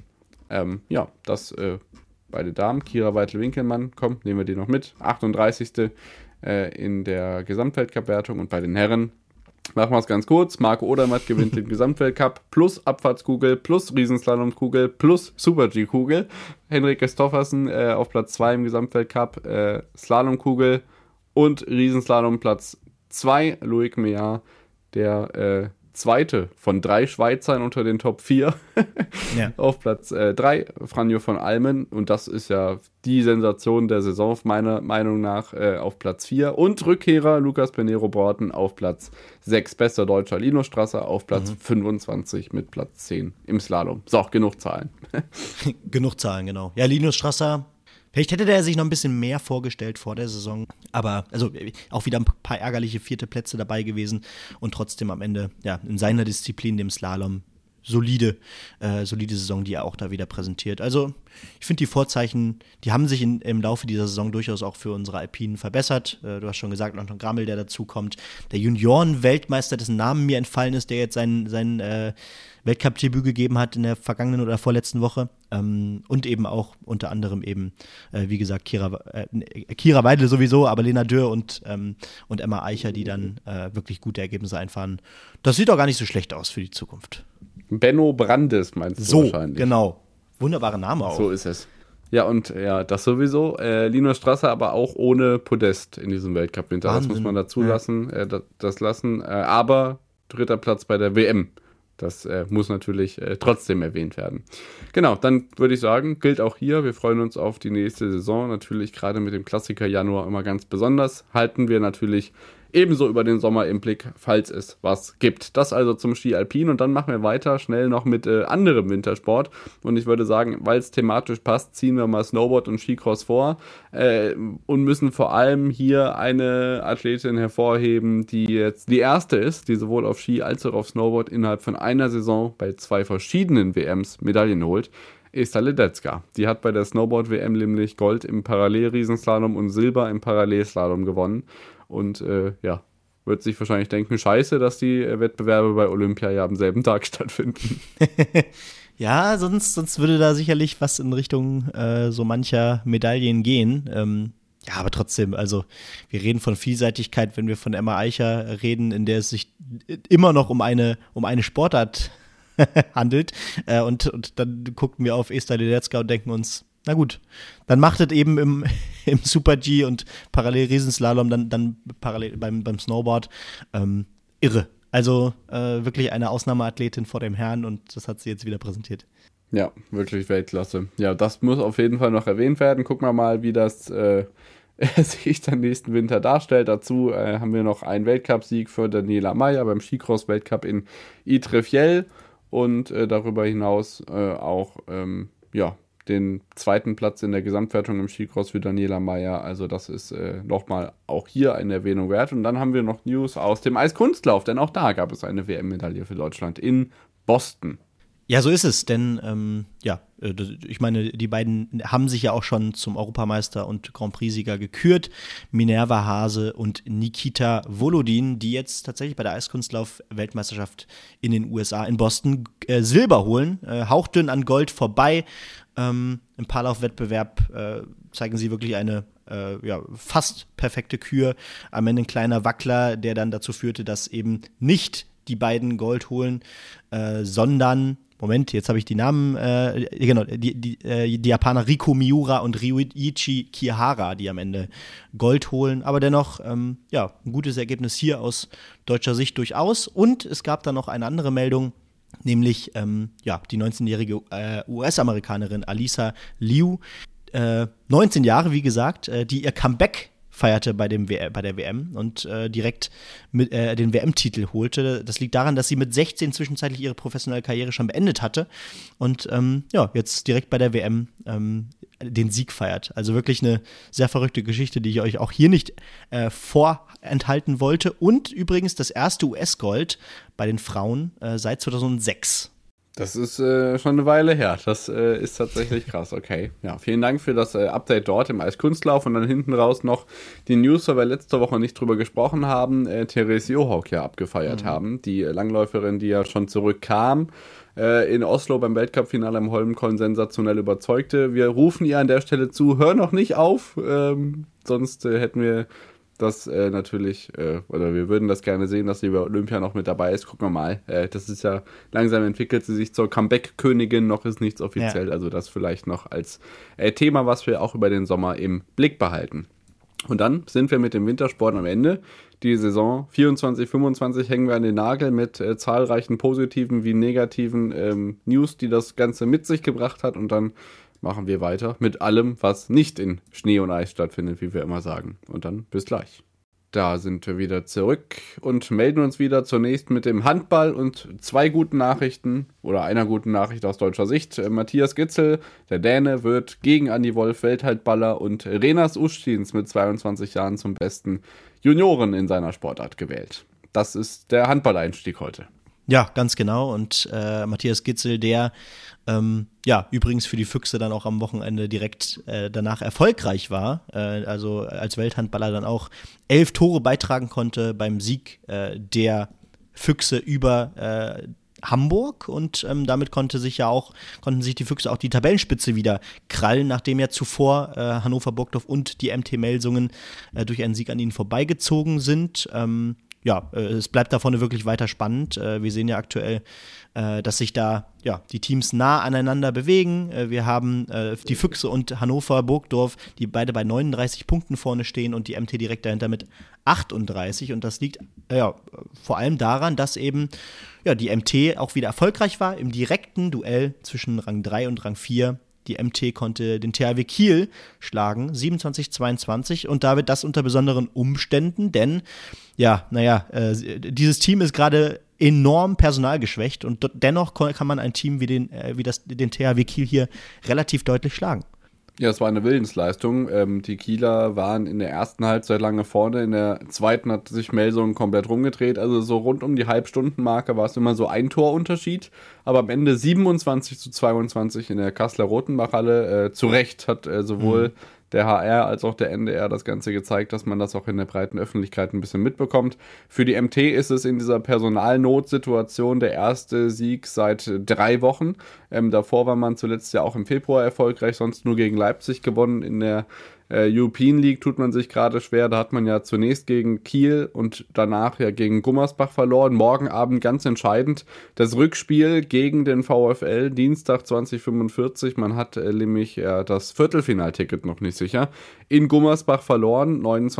Das bei den Damen. Kira Weitel-Winkelmann, nehmen wir die noch mit. 38. In der Gesamtweltcup-Wertung und bei den Herren machen wir es ganz kurz. Marco Odermatt gewinnt den Gesamtweltcup plus Abfahrtskugel plus Riesenslalomkugel plus Super-G-Kugel. Henrik Christoffersen auf Platz 2 im Gesamtweltcup, Slalomkugel und Riesenslalom Platz 2. Loic Meillard, der Zweite von 3 Schweizern unter den Top 4 ja. Auf Platz 3, Franjo von Almen und das ist ja die Sensation der Saison meiner Meinung nach auf Platz 4 und Rückkehrer Lucas Pinheiro-Borten auf Platz 6, bester Deutscher Linus Strasser auf Platz 25 mit Platz 10 im Slalom. So, genug Zahlen. Genug Zahlen, genau. Ja, Linus Strasser, vielleicht hätte der sich noch ein bisschen mehr vorgestellt vor der Saison, aber also auch wieder ein paar ärgerliche 4. Plätze dabei gewesen und trotzdem am Ende, ja, in seiner Disziplin, dem Slalom, solide Saison, die er auch da wieder präsentiert. Also ich finde die Vorzeichen, die haben sich im Laufe dieser Saison durchaus auch für unsere Alpinen verbessert. Du hast schon gesagt, Anton Grammel, der dazukommt. Der Junioren-Weltmeister, dessen Namen mir entfallen ist, der jetzt sein Weltcup-Debüt gegeben hat in der vergangenen oder vorletzten Woche. Und eben auch unter anderem eben, wie gesagt, Kira Weidle sowieso, aber Lena Dürr und Emma Eicher, die dann wirklich gute Ergebnisse einfahren. Das sieht auch gar nicht so schlecht aus für die Zukunft. Benno Brandes meinst du wahrscheinlich. So, genau. Wunderbare Name auch. So ist es. Ja, und ja, das sowieso. Linus Strasser aber auch ohne Podest in diesem Weltcup-Winter. Das muss man dazu lassen. Aber 3. Platz bei der WM. Das muss natürlich trotzdem erwähnt werden. Genau, dann würde ich sagen, gilt auch hier. Wir freuen uns auf die nächste Saison. Natürlich gerade mit dem Klassiker Januar immer ganz besonders. Halten wir natürlich ebenso über den Sommer im Blick, falls es was gibt. Das also zum Ski Alpin und dann machen wir weiter schnell noch mit anderem Wintersport und ich würde sagen, weil es thematisch passt, ziehen wir mal Snowboard und Skicross vor und müssen vor allem hier eine Athletin hervorheben, die jetzt die erste ist, die sowohl auf Ski als auch auf Snowboard innerhalb von einer Saison bei 2 verschiedenen WMs Medaillen holt. Esther Ledetzka. Die hat bei der Snowboard-WM nämlich Gold im Parallel-Riesenslalom und Silber im Parallelslalom gewonnen. Und wird sich wahrscheinlich denken, scheiße, dass die Wettbewerbe bei Olympia ja am selben Tag stattfinden. Ja, sonst würde da sicherlich was in Richtung so mancher Medaillen gehen. Ja, aber trotzdem, also wir reden von Vielseitigkeit, wenn wir von Emma Eicher reden, in der es sich immer noch um eine Sportart handelt. Und dann gucken wir auf Esther Ledetzka und denken uns, na gut, dann macht es eben im Super-G und Parallel-Riesenslalom, dann parallel beim Snowboard irre. Also wirklich eine Ausnahmeathletin vor dem Herrn und das hat sie jetzt wieder präsentiert. Ja, wirklich Weltklasse. Ja, das muss auf jeden Fall noch erwähnt werden. Gucken wir mal, wie das sich dann nächsten Winter darstellt. Dazu haben wir noch einen Weltcupsieg für Daniela Mayer beim Skicross-Weltcup in Ytrefjell und darüber hinaus auch den 2. Platz in der Gesamtwertung im Skicross für Daniela Mayer. Also das ist nochmal auch hier eine Erwähnung wert. Und dann haben wir noch News aus dem Eiskunstlauf, denn auch da gab es eine WM-Medaille für Deutschland in Boston. Ja, so ist es, denn ich meine, die beiden haben sich ja auch schon zum Europameister und Grand Prix-Sieger gekürt. Minerva Hase und Nikita Volodin, die jetzt tatsächlich bei der Eiskunstlauf-Weltmeisterschaft in den USA in Boston Silber holen. Hauchdünn an Gold vorbei. Im Paarlaufwettbewerb zeigen sie wirklich eine fast perfekte Kür. Am Ende ein kleiner Wackler, der dann dazu führte, dass eben nicht die beiden Gold holen, sondern Moment, jetzt habe ich die Namen, die Japaner Riko Miura und Ryuichi Kihara, die am Ende Gold holen, aber dennoch, ein gutes Ergebnis hier aus deutscher Sicht durchaus. Und es gab dann noch eine andere Meldung, nämlich, die 19-jährige US-Amerikanerin Alisa Liu, 19 Jahre, wie gesagt, die ihr Comeback feierte bei der WM und direkt den WM-Titel holte. Das liegt daran, dass sie mit 16 zwischenzeitlich ihre professionelle Karriere schon beendet hatte und jetzt direkt bei der WM den Sieg feiert. Also wirklich eine sehr verrückte Geschichte, die ich euch auch hier nicht vorenthalten wollte. Und übrigens das erste US-Gold bei den Frauen seit 2006. Das ist schon eine Weile her. Das ist tatsächlich krass. Okay. Ja, vielen Dank für das Update dort im Eiskunstlauf und dann hinten raus noch die News, weil wir letzte Woche nicht drüber gesprochen haben, Therese Johaug ja abgefeiert haben. Die Langläuferin, die ja schon zurückkam, in Oslo beim Weltcup-Finale im Holmenkollen sensationell überzeugte. Wir rufen ihr an der Stelle zu, hör noch nicht auf, sonst hätten wir das natürlich, oder wir würden das gerne sehen, dass sie bei Olympia noch mit dabei ist. Gucken wir mal. Das ist ja, langsam entwickelt sie sich zur Comeback-Königin, noch ist nichts offiziell, also das vielleicht noch als Thema, was wir auch über den Sommer im Blick behalten. Und dann sind wir mit dem Wintersport am Ende. Die Saison 24/25 hängen wir an den Nagel mit zahlreichen positiven wie negativen News, die das Ganze mit sich gebracht hat und dann machen wir weiter mit allem, was nicht in Schnee und Eis stattfindet, wie wir immer sagen. Und dann bis gleich. Da sind wir wieder zurück und melden uns wieder zunächst mit dem Handball und 2 guten Nachrichten oder einer guten Nachricht aus deutscher Sicht. Matthias Gitzel, der Däne, wird gegen Andi Wolf Welthandballer und Renas Ustins mit 22 Jahren zum besten Junioren in seiner Sportart gewählt. Das ist der Handballeinstieg heute. Ja, ganz genau. Und Matthias Gitzel, der übrigens für die Füchse dann auch am Wochenende direkt danach erfolgreich war, also als Welthandballer dann auch 11 Tore beitragen konnte beim Sieg der Füchse über Hamburg, und damit konnten sich die Füchse auch die Tabellenspitze wieder krallen, nachdem ja zuvor Hannover Burgdorf und die MT Melsungen durch einen Sieg an ihnen vorbeigezogen sind. Es bleibt da vorne wirklich weiter spannend. Wir sehen ja aktuell, dass sich da die Teams nah aneinander bewegen. Wir haben die Füchse und Hannover Burgdorf, die beide bei 39 Punkten vorne stehen, und die MT direkt dahinter mit 38. Und das liegt vor allem daran, dass eben die MT auch wieder erfolgreich war im direkten Duell zwischen Rang 3 und Rang 4. Die MT konnte den THW Kiel schlagen, 27-22, und da wird das unter besonderen Umständen, denn dieses Team ist gerade enorm personalgeschwächt, und dennoch kann man ein Team wie den THW Kiel hier relativ deutlich schlagen. Ja, es war eine Willensleistung. Die Kieler waren in der ersten Halbzeit lange vorne, in der zweiten hat sich Melsungen komplett rumgedreht. Also so rund um die Halbstundenmarke war es immer so ein Torunterschied. Aber am Ende 27-22 in der Kasseler Rotenbachhalle. Zu Recht hat sowohl der HR als auch der NDR das Ganze gezeigt, dass man das auch in der breiten Öffentlichkeit ein bisschen mitbekommt. Für die MT ist es in dieser Personalnotsituation der erste Sieg seit 3 Wochen. Davor war man zuletzt ja auch im Februar erfolgreich, sonst nur gegen Leipzig gewonnen. In der European League tut man sich gerade schwer. Da hat man ja zunächst gegen Kiel und danach ja gegen Gummersbach verloren. Morgen Abend ganz entscheidend das Rückspiel gegen den VfL, Dienstag 20:45. Man hat nämlich das Viertelfinalticket noch nicht sicher. In Gummersbach verloren,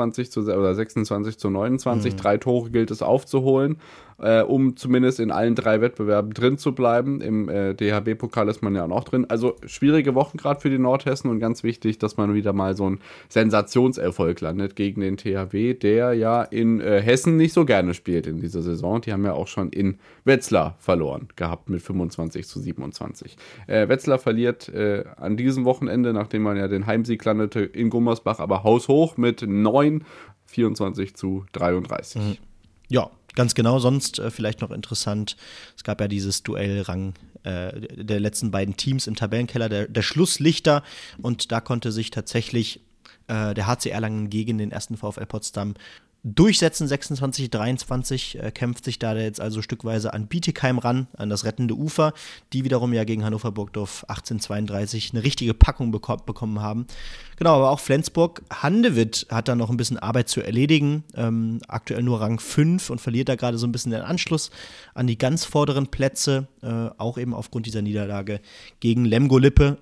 26-29. 3 Tore gilt es aufzuholen, um zumindest in allen 3 Wettbewerben drin zu bleiben. Im DHB-Pokal ist man ja auch noch drin. Also schwierige Wochen gerade für die Nordhessen, und ganz wichtig, dass man wieder mal so einen Sensationserfolg landet gegen den THW, der ja in Hessen nicht so gerne spielt in dieser Saison. Die haben ja auch schon in Wetzlar verloren gehabt mit 25-27. Wetzlar verliert an diesem Wochenende, nachdem man ja den Heimsieg landete, in Gummersbach, aber haushoch mit 9, 24-33. Ja, ganz genau. Sonst vielleicht noch interessant, es gab ja dieses Duellrang der letzten beiden Teams im Tabellenkeller, der Schlusslichter, und da konnte sich tatsächlich der HC Erlangen gegen den 1. VfL Potsdam durchsetzen. 26-23 kämpft sich da jetzt also stückweise an Bietigheim ran, an das rettende Ufer, die wiederum ja gegen Hannover Burgdorf 18-32 eine richtige Packung bekommen haben. Genau, aber auch Flensburg-Handewitt hat da noch ein bisschen Arbeit zu erledigen. Aktuell nur Rang 5 und verliert da gerade so ein bisschen den Anschluss an die ganz vorderen Plätze, auch eben aufgrund dieser Niederlage gegen Lemgo-Lippe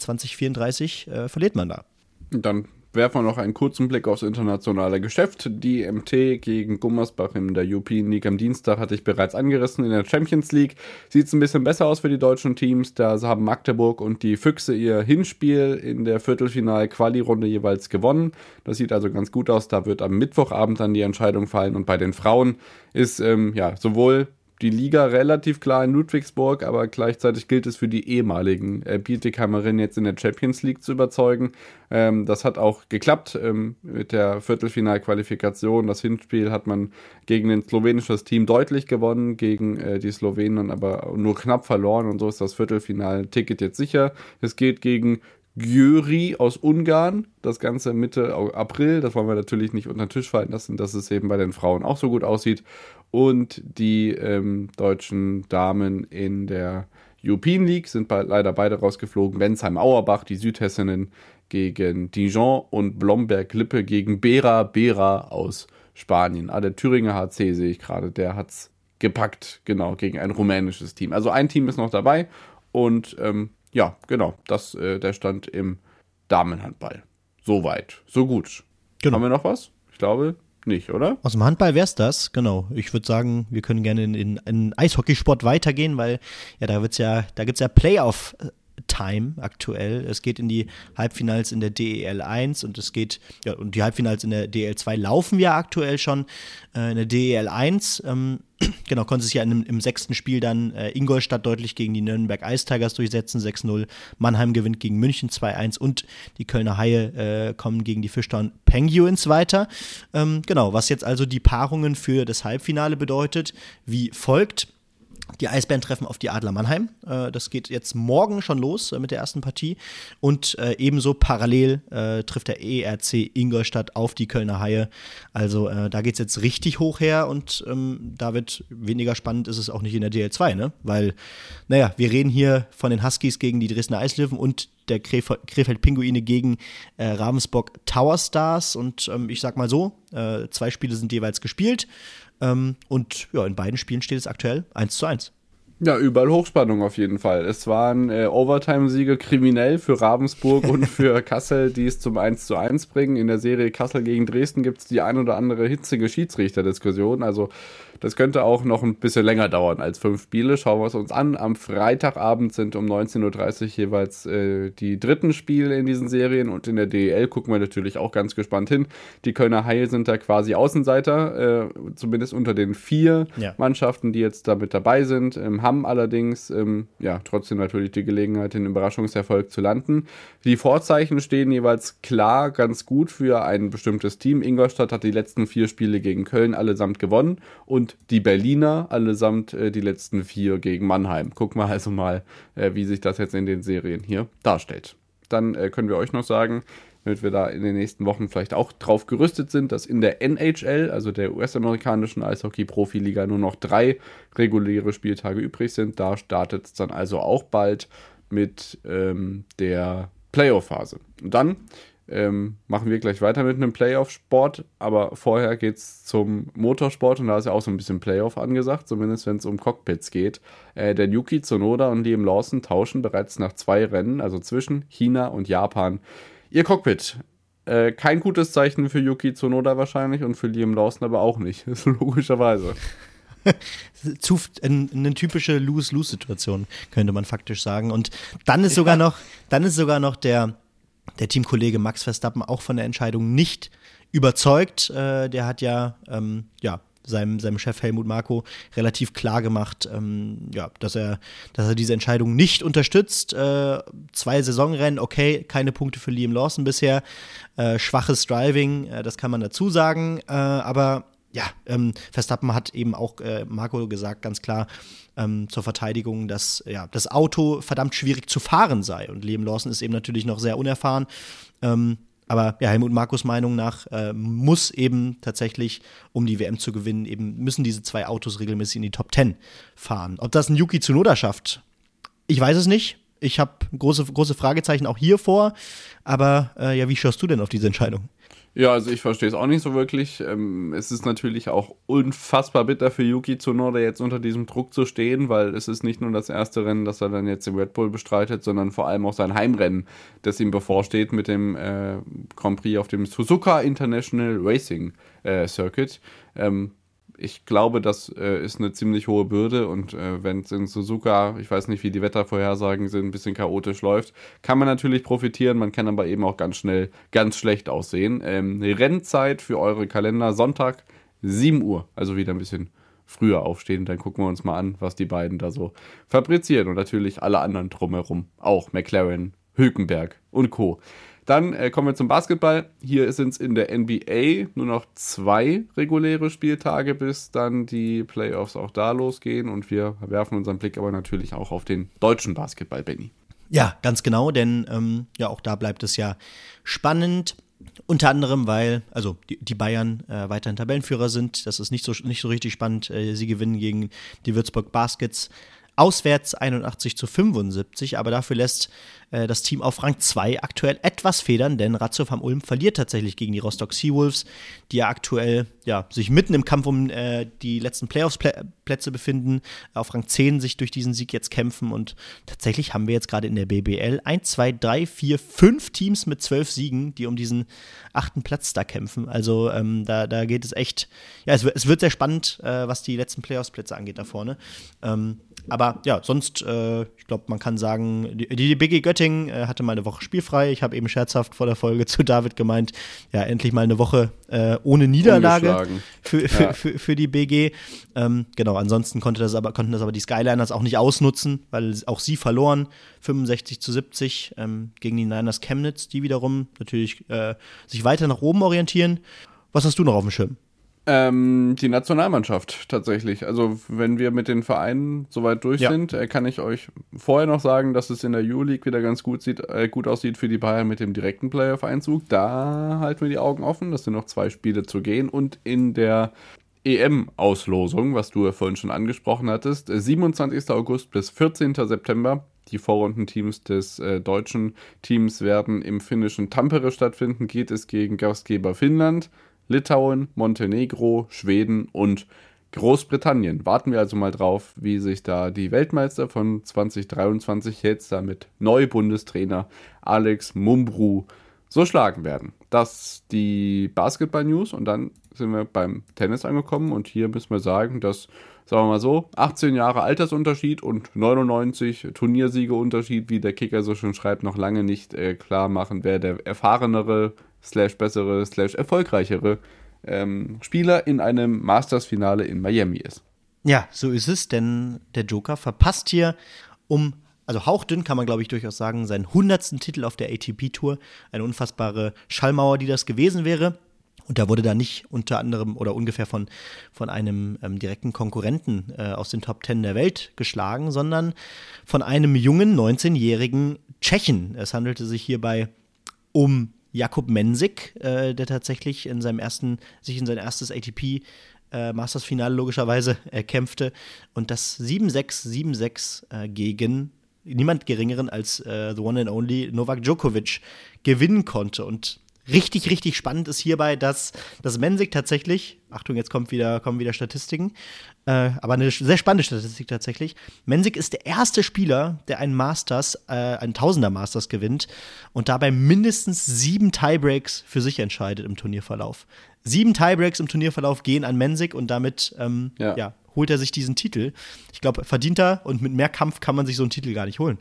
29-34 verliert man da. Dann werfen wir noch einen kurzen Blick aufs internationale Geschäft. Die MT gegen Gummersbach in der European League am Dienstag hatte ich bereits angerissen. In der Champions League sieht es ein bisschen besser aus für die deutschen Teams. Da haben Magdeburg und die Füchse ihr Hinspiel in der Viertelfinal-Quali-Runde jeweils gewonnen. Das sieht also ganz gut aus. Da wird am Mittwochabend dann die Entscheidung fallen. Und bei den Frauen ist sowohl die Liga relativ klar in Ludwigsburg, aber gleichzeitig gilt es für die ehemaligen Bietigheimerinnen jetzt in der Champions League zu überzeugen. Das hat auch geklappt mit der Viertelfinalqualifikation. Das Hinspiel hat man gegen ein slowenisches Team deutlich gewonnen, gegen die Slowenen aber nur knapp verloren, und so ist das Viertelfinal-Ticket jetzt sicher. Es geht gegen Győri aus Ungarn, das Ganze Mitte April. Das wollen wir natürlich nicht unter den Tisch fallen lassen, dass es eben bei den Frauen auch so gut aussieht. Und die deutschen Damen in der European League sind leider beide rausgeflogen. Bensheim-Auerbach, die Südhessinnen, gegen Dijon, und Blomberg-Lippe gegen Bera aus Spanien. Der Thüringer HC sehe ich gerade, der hat's gepackt, genau, gegen ein rumänisches Team. Also ein Team ist noch dabei, und genau, das der Stand im Damenhandball. Soweit, so gut. Genau. Haben wir noch was? Ich glaube nicht, oder? Aus dem Handball wär's das, genau. Ich würde sagen, wir können gerne in Eishockeysport weitergehen, weil da gibt's ja Playoff-Time aktuell. Es geht in die Halbfinals in der DEL 1 und und die Halbfinals in der DEL 2 laufen ja aktuell schon. In der DEL 1 konnte sich ja im 6. Spiel dann Ingolstadt deutlich gegen die Nürnberg Ice Tigers durchsetzen, 6-0. Mannheim gewinnt gegen München 2-1 und die Kölner Haie kommen gegen die Fischtown Penguins weiter. Was jetzt also die Paarungen für das Halbfinale bedeutet, wie folgt. Die Eisbären treffen auf die Adler Mannheim. Das geht jetzt morgen schon los mit der ersten Partie. Und ebenso parallel trifft der ERC Ingolstadt auf die Kölner Haie. Also da geht es jetzt richtig hoch her und da wird weniger spannend ist es auch nicht in der DL2, ne? Weil, naja, wir reden hier von den Huskies gegen die Dresdner Eislöwen und der Krefeld-Pinguine gegen Ravensburg Tower Stars. Und ich sag mal so, 2 Spiele sind jeweils gespielt. Und ja, in beiden Spielen steht es aktuell 1:1. Ja, überall Hochspannung auf jeden Fall. Es waren Overtime-Siege kriminell für Ravensburg und für Kassel, die es zum 1:1 bringen. In der Serie Kassel gegen Dresden gibt es die ein oder andere hitzige Schiedsrichterdiskussion. Also das könnte auch noch ein bisschen länger dauern als 5 Spiele. Schauen wir es uns an. Am Freitagabend sind um 19:30 Uhr jeweils die dritten Spiele in diesen Serien. Und in der DEL gucken wir natürlich auch ganz gespannt hin. Die Kölner Haie sind da quasi Außenseiter, zumindest unter den 4 Mannschaften, die jetzt da mit dabei sind. Haben allerdings trotzdem natürlich die Gelegenheit, den Überraschungserfolg zu landen. Die Vorzeichen stehen jeweils klar ganz gut für ein bestimmtes Team. Ingolstadt hat die letzten 4 Spiele gegen Köln allesamt gewonnen und die Berliner allesamt die letzten 4 gegen Mannheim. Gucken wir also mal, wie sich das jetzt in den Serien hier darstellt. Dann können wir euch noch sagen, damit wir da in den nächsten Wochen vielleicht auch drauf gerüstet sind, dass in der NHL, also der US-amerikanischen Eishockey-Profiliga, nur noch 3 reguläre Spieltage übrig sind. Da startet es dann also auch bald mit der Playoff-Phase. Und dann machen wir gleich weiter mit einem Playoff-Sport, aber vorher geht es zum Motorsport und da ist ja auch so ein bisschen Playoff angesagt, zumindest wenn es um Cockpits geht. Der Yuki Tsunoda und Liam Lawson tauschen bereits nach 2 Rennen, also zwischen China und Japan, ihr Cockpit. Kein gutes Zeichen für Yuki Tsunoda wahrscheinlich und für Liam Lawson aber auch nicht, logischerweise. Eine typische Lose-Lose-Situation, könnte man faktisch sagen. Und dann ist sogar noch der Teamkollege Max Verstappen auch von der Entscheidung nicht überzeugt. Der hat seinem Chef Helmut Marko relativ klar gemacht, dass er diese Entscheidung nicht unterstützt. 2 Saisonrennen, okay, keine Punkte für Liam Lawson bisher. Schwaches Driving, das kann man dazu sagen. Aber Verstappen hat eben auch Marko gesagt, ganz klar, zur Verteidigung, dass das Auto verdammt schwierig zu fahren sei. Und Liam Lawson ist eben natürlich noch sehr unerfahren. Aber Helmut Markos Meinung nach muss eben tatsächlich, um die WM zu gewinnen, müssen diese 2 Autos regelmäßig in die Top 10 fahren. Ob das ein Yuki Tsunoda schafft, ich weiß es nicht. Ich habe große Fragezeichen auch hier vor. Aber wie schaust du denn auf diese Entscheidung? Ja, also ich verstehe es auch nicht so wirklich. Es ist natürlich auch unfassbar bitter für Yuki Tsunoda jetzt unter diesem Druck zu stehen, weil es ist nicht nur das erste Rennen, das er dann jetzt im Red Bull bestreitet, sondern vor allem auch sein Heimrennen, das ihm bevorsteht mit dem Grand Prix auf dem Suzuka International Racing Circuit. Ich glaube, das ist eine ziemlich hohe Bürde und wenn es in Suzuka, ich weiß nicht, wie die Wettervorhersagen sind, ein bisschen chaotisch läuft, kann man natürlich profitieren, man kann aber eben auch ganz schnell ganz schlecht aussehen. Rennzeit für eure Kalender, Sonntag 7 Uhr, also wieder ein bisschen früher aufstehen, dann gucken wir uns mal an, was die beiden da so fabrizieren und natürlich alle anderen drumherum, auch McLaren, Hülkenberg und Co. Dann kommen wir zum Basketball. Hier sind es in der NBA nur noch 2 reguläre Spieltage, bis dann die Playoffs auch da losgehen. Und wir werfen unseren Blick aber natürlich auch auf den deutschen Basketball, Benni. Ja, ganz genau, denn auch da bleibt es ja spannend. Unter anderem, weil die Bayern weiterhin Tabellenführer sind. Das ist nicht so richtig spannend. Sie gewinnen gegen die Würzburg Baskets auswärts 81:75, aber dafür lässt das Team auf Rang 2 aktuell etwas federn, denn Ratio Van Ulm verliert tatsächlich gegen die Rostock Seawolves, die ja aktuell sich mitten im Kampf um die letzten Playoffs-Plätze befinden, auf Rang 10 sich durch diesen Sieg jetzt kämpfen und tatsächlich haben wir jetzt gerade in der BBL 1, 2, 3, 4, 5 Teams mit 12 Siegen, die um diesen 8. Platz da kämpfen. Also da geht es echt, es wird sehr spannend, was die letzten Playoffs-Plätze angeht da vorne. Aber sonst, ich glaube, man kann sagen, die BG Göttingen hatte mal eine Woche spielfrei. Ich habe eben scherzhaft vor der Folge zu David gemeint, endlich mal eine Woche ohne Niederlage für die BG. Genau, ansonsten konnten das aber die Skyliners auch nicht ausnutzen, weil auch sie verloren, 65:70 gegen die Niners Chemnitz, die wiederum natürlich sich weiter nach oben orientieren. Was hast du noch auf dem Schirm? Die Nationalmannschaft tatsächlich. Also wenn wir mit den Vereinen soweit durch sind, kann ich euch vorher noch sagen, dass es in der Euroleague wieder ganz gut aussieht für die Bayern mit dem direkten Playoff-Einzug. Da halten wir die Augen offen. Das sind noch 2 Spiele zu gehen. Und in der EM-Auslosung, was du ja vorhin schon angesprochen hattest, 27. August bis 14. September. Die Vorrundenteams des deutschen Teams werden im finnischen Tampere stattfinden. Geht es gegen Gastgeber Finnland, Litauen, Montenegro, Schweden und Großbritannien. Warten wir also mal drauf, wie sich da die Weltmeister von 2023 jetzt da mit Neubundestrainer Alex Mumbrú so schlagen werden. Das die Basketball-News und dann sind wir beim Tennis angekommen und hier müssen wir sagen, dass, sagen wir mal so, 18 Jahre Altersunterschied und 99 Turniersiegeunterschied, wie der Kicker so schön schreibt, noch lange nicht klar machen, wer der erfahrenere / bessere / erfolgreichere Spieler in einem Masters-Finale in Miami ist. Ja, so ist es, denn der Joker verpasst hier also hauchdünn kann man, glaube ich, durchaus sagen, seinen 100. Titel auf der ATP-Tour. Eine unfassbare Schallmauer, die das gewesen wäre. Und da wurde da nicht unter anderem oder ungefähr von einem direkten Konkurrenten aus den Top 10 der Welt geschlagen, sondern von einem jungen 19-jährigen Tschechen. Es handelte sich hierbei um Jakub Mensik, der tatsächlich sich in sein erstes ATP Masters-Finale logischerweise kämpfte und das 7-6, 7-6 gegen niemand Geringeren als the one and only Novak Djokovic gewinnen konnte. Und richtig, richtig spannend ist hierbei, dass Mensik tatsächlich, Achtung, jetzt kommen wieder Statistiken, aber eine sehr spannende Statistik tatsächlich. Mensik ist der erste Spieler, der einen Tausender-Masters gewinnt und dabei mindestens 7 Tiebreaks für sich entscheidet im Turnierverlauf. 7 Tiebreaks im Turnierverlauf gehen an Mensik und damit holt er sich diesen Titel. Ich glaube, verdient er und mit mehr Kampf kann man sich so einen Titel gar nicht holen.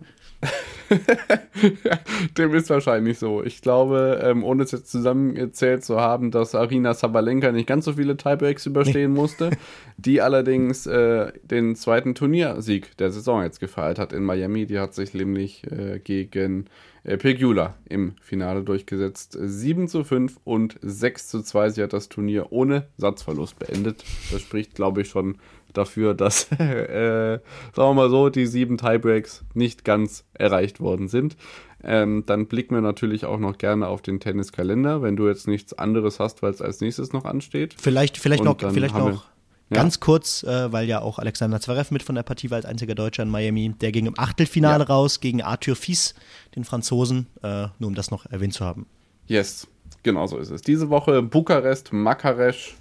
Dem ist wahrscheinlich so. Ich glaube, ohne es jetzt zusammengezählt zu haben, dass Aryna Sabalenka nicht ganz so viele Tiebreaks überstehen musste, die allerdings den 2. Turniersieg der Saison jetzt gefeiert hat in Miami. Die hat sich nämlich gegen Pegula im Finale durchgesetzt. 7-5 und 6-2. Sie hat das Turnier ohne Satzverlust beendet. Das spricht, glaube ich, schon dafür, dass, sagen wir mal so, die 7 Tiebreaks nicht ganz erreicht worden sind. Dann blicken wir natürlich auch noch gerne auf den Tenniskalender, wenn du jetzt nichts anderes hast, weil es als nächstes noch ansteht. Vielleicht noch ganz kurz, weil ja auch Alexander Zverev mit von der Partie war als einziger Deutscher in Miami. Der ging im Achtelfinale raus gegen Arthur Fils, den Franzosen, nur um das noch erwähnt zu haben. Yes, genau so ist es. Diese Woche Bukarest, Marrakesch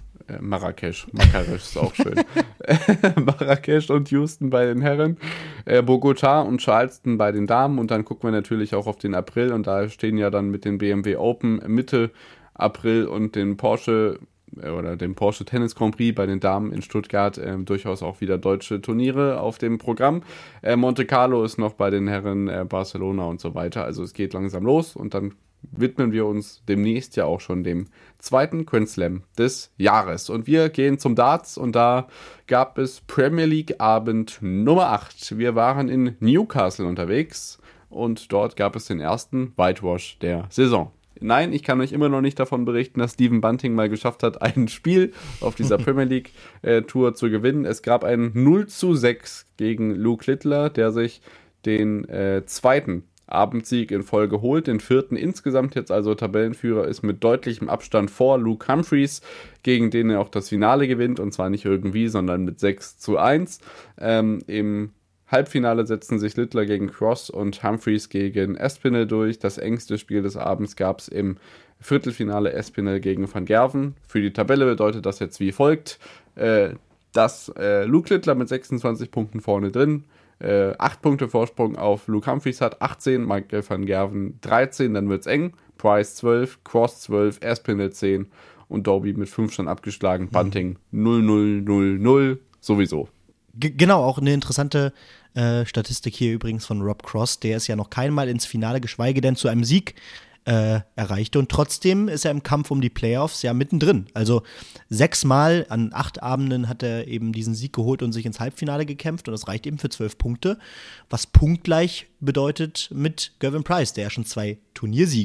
ist auch schön. Marrakesch und Houston bei den Herren, Bogotá und Charleston bei den Damen und dann gucken wir natürlich auch auf den April und da stehen ja dann mit den BMW Open Mitte April und den Porsche Tennis Grand Prix bei den Damen in Stuttgart durchaus auch wieder deutsche Turniere auf dem Programm. Monte Carlo ist noch bei den Herren, Barcelona und so weiter. Also es geht langsam los und dann widmen wir uns demnächst ja auch schon dem 2. Grand Slam des Jahres. Und wir gehen zum Darts und da gab es Premier League Abend Nummer 8. Wir waren in Newcastle unterwegs und dort gab es den ersten Whitewash der Saison. Nein, ich kann euch immer noch nicht davon berichten, dass Stephen Bunting mal geschafft hat, ein Spiel auf dieser Premier League Tour zu gewinnen. Es gab ein 0-6 gegen Luke Littler, der sich den 2. Abendsieg in Folge holt, den 4. insgesamt jetzt also Tabellenführer ist mit deutlichem Abstand vor Luke Humphries, gegen den er auch das Finale gewinnt und zwar nicht irgendwie, sondern mit 6-1. Im Halbfinale setzen sich Littler gegen Cross und Humphries gegen Espinel durch. Das engste Spiel des Abends gab es im Viertelfinale Espinel gegen Van Gerven. Für die Tabelle bedeutet das jetzt wie folgt, dass Luke Littler mit 26 Punkten vorne drin 8 Punkte Vorsprung auf Luke Humphries hat, 18, Michael van Gerven 13, dann wird's eng, Price 12, Cross 12, Espinel 10 und Doby mit 5 schon abgeschlagen, Bunting 0-0-0-0, sowieso. Genau, auch eine interessante Statistik hier übrigens von Rob Cross, der es ja noch keinmal ins Finale, geschweige denn zu einem Sieg erreichte und trotzdem ist er im Kampf um die Playoffs ja mittendrin. Also 6 Mal an 8 Abenden hat er eben diesen Sieg geholt und sich ins Halbfinale gekämpft und das reicht eben für 12 Punkte, was punktgleich bedeutet mit Gervin Price, der ja schon 2 Turniersiege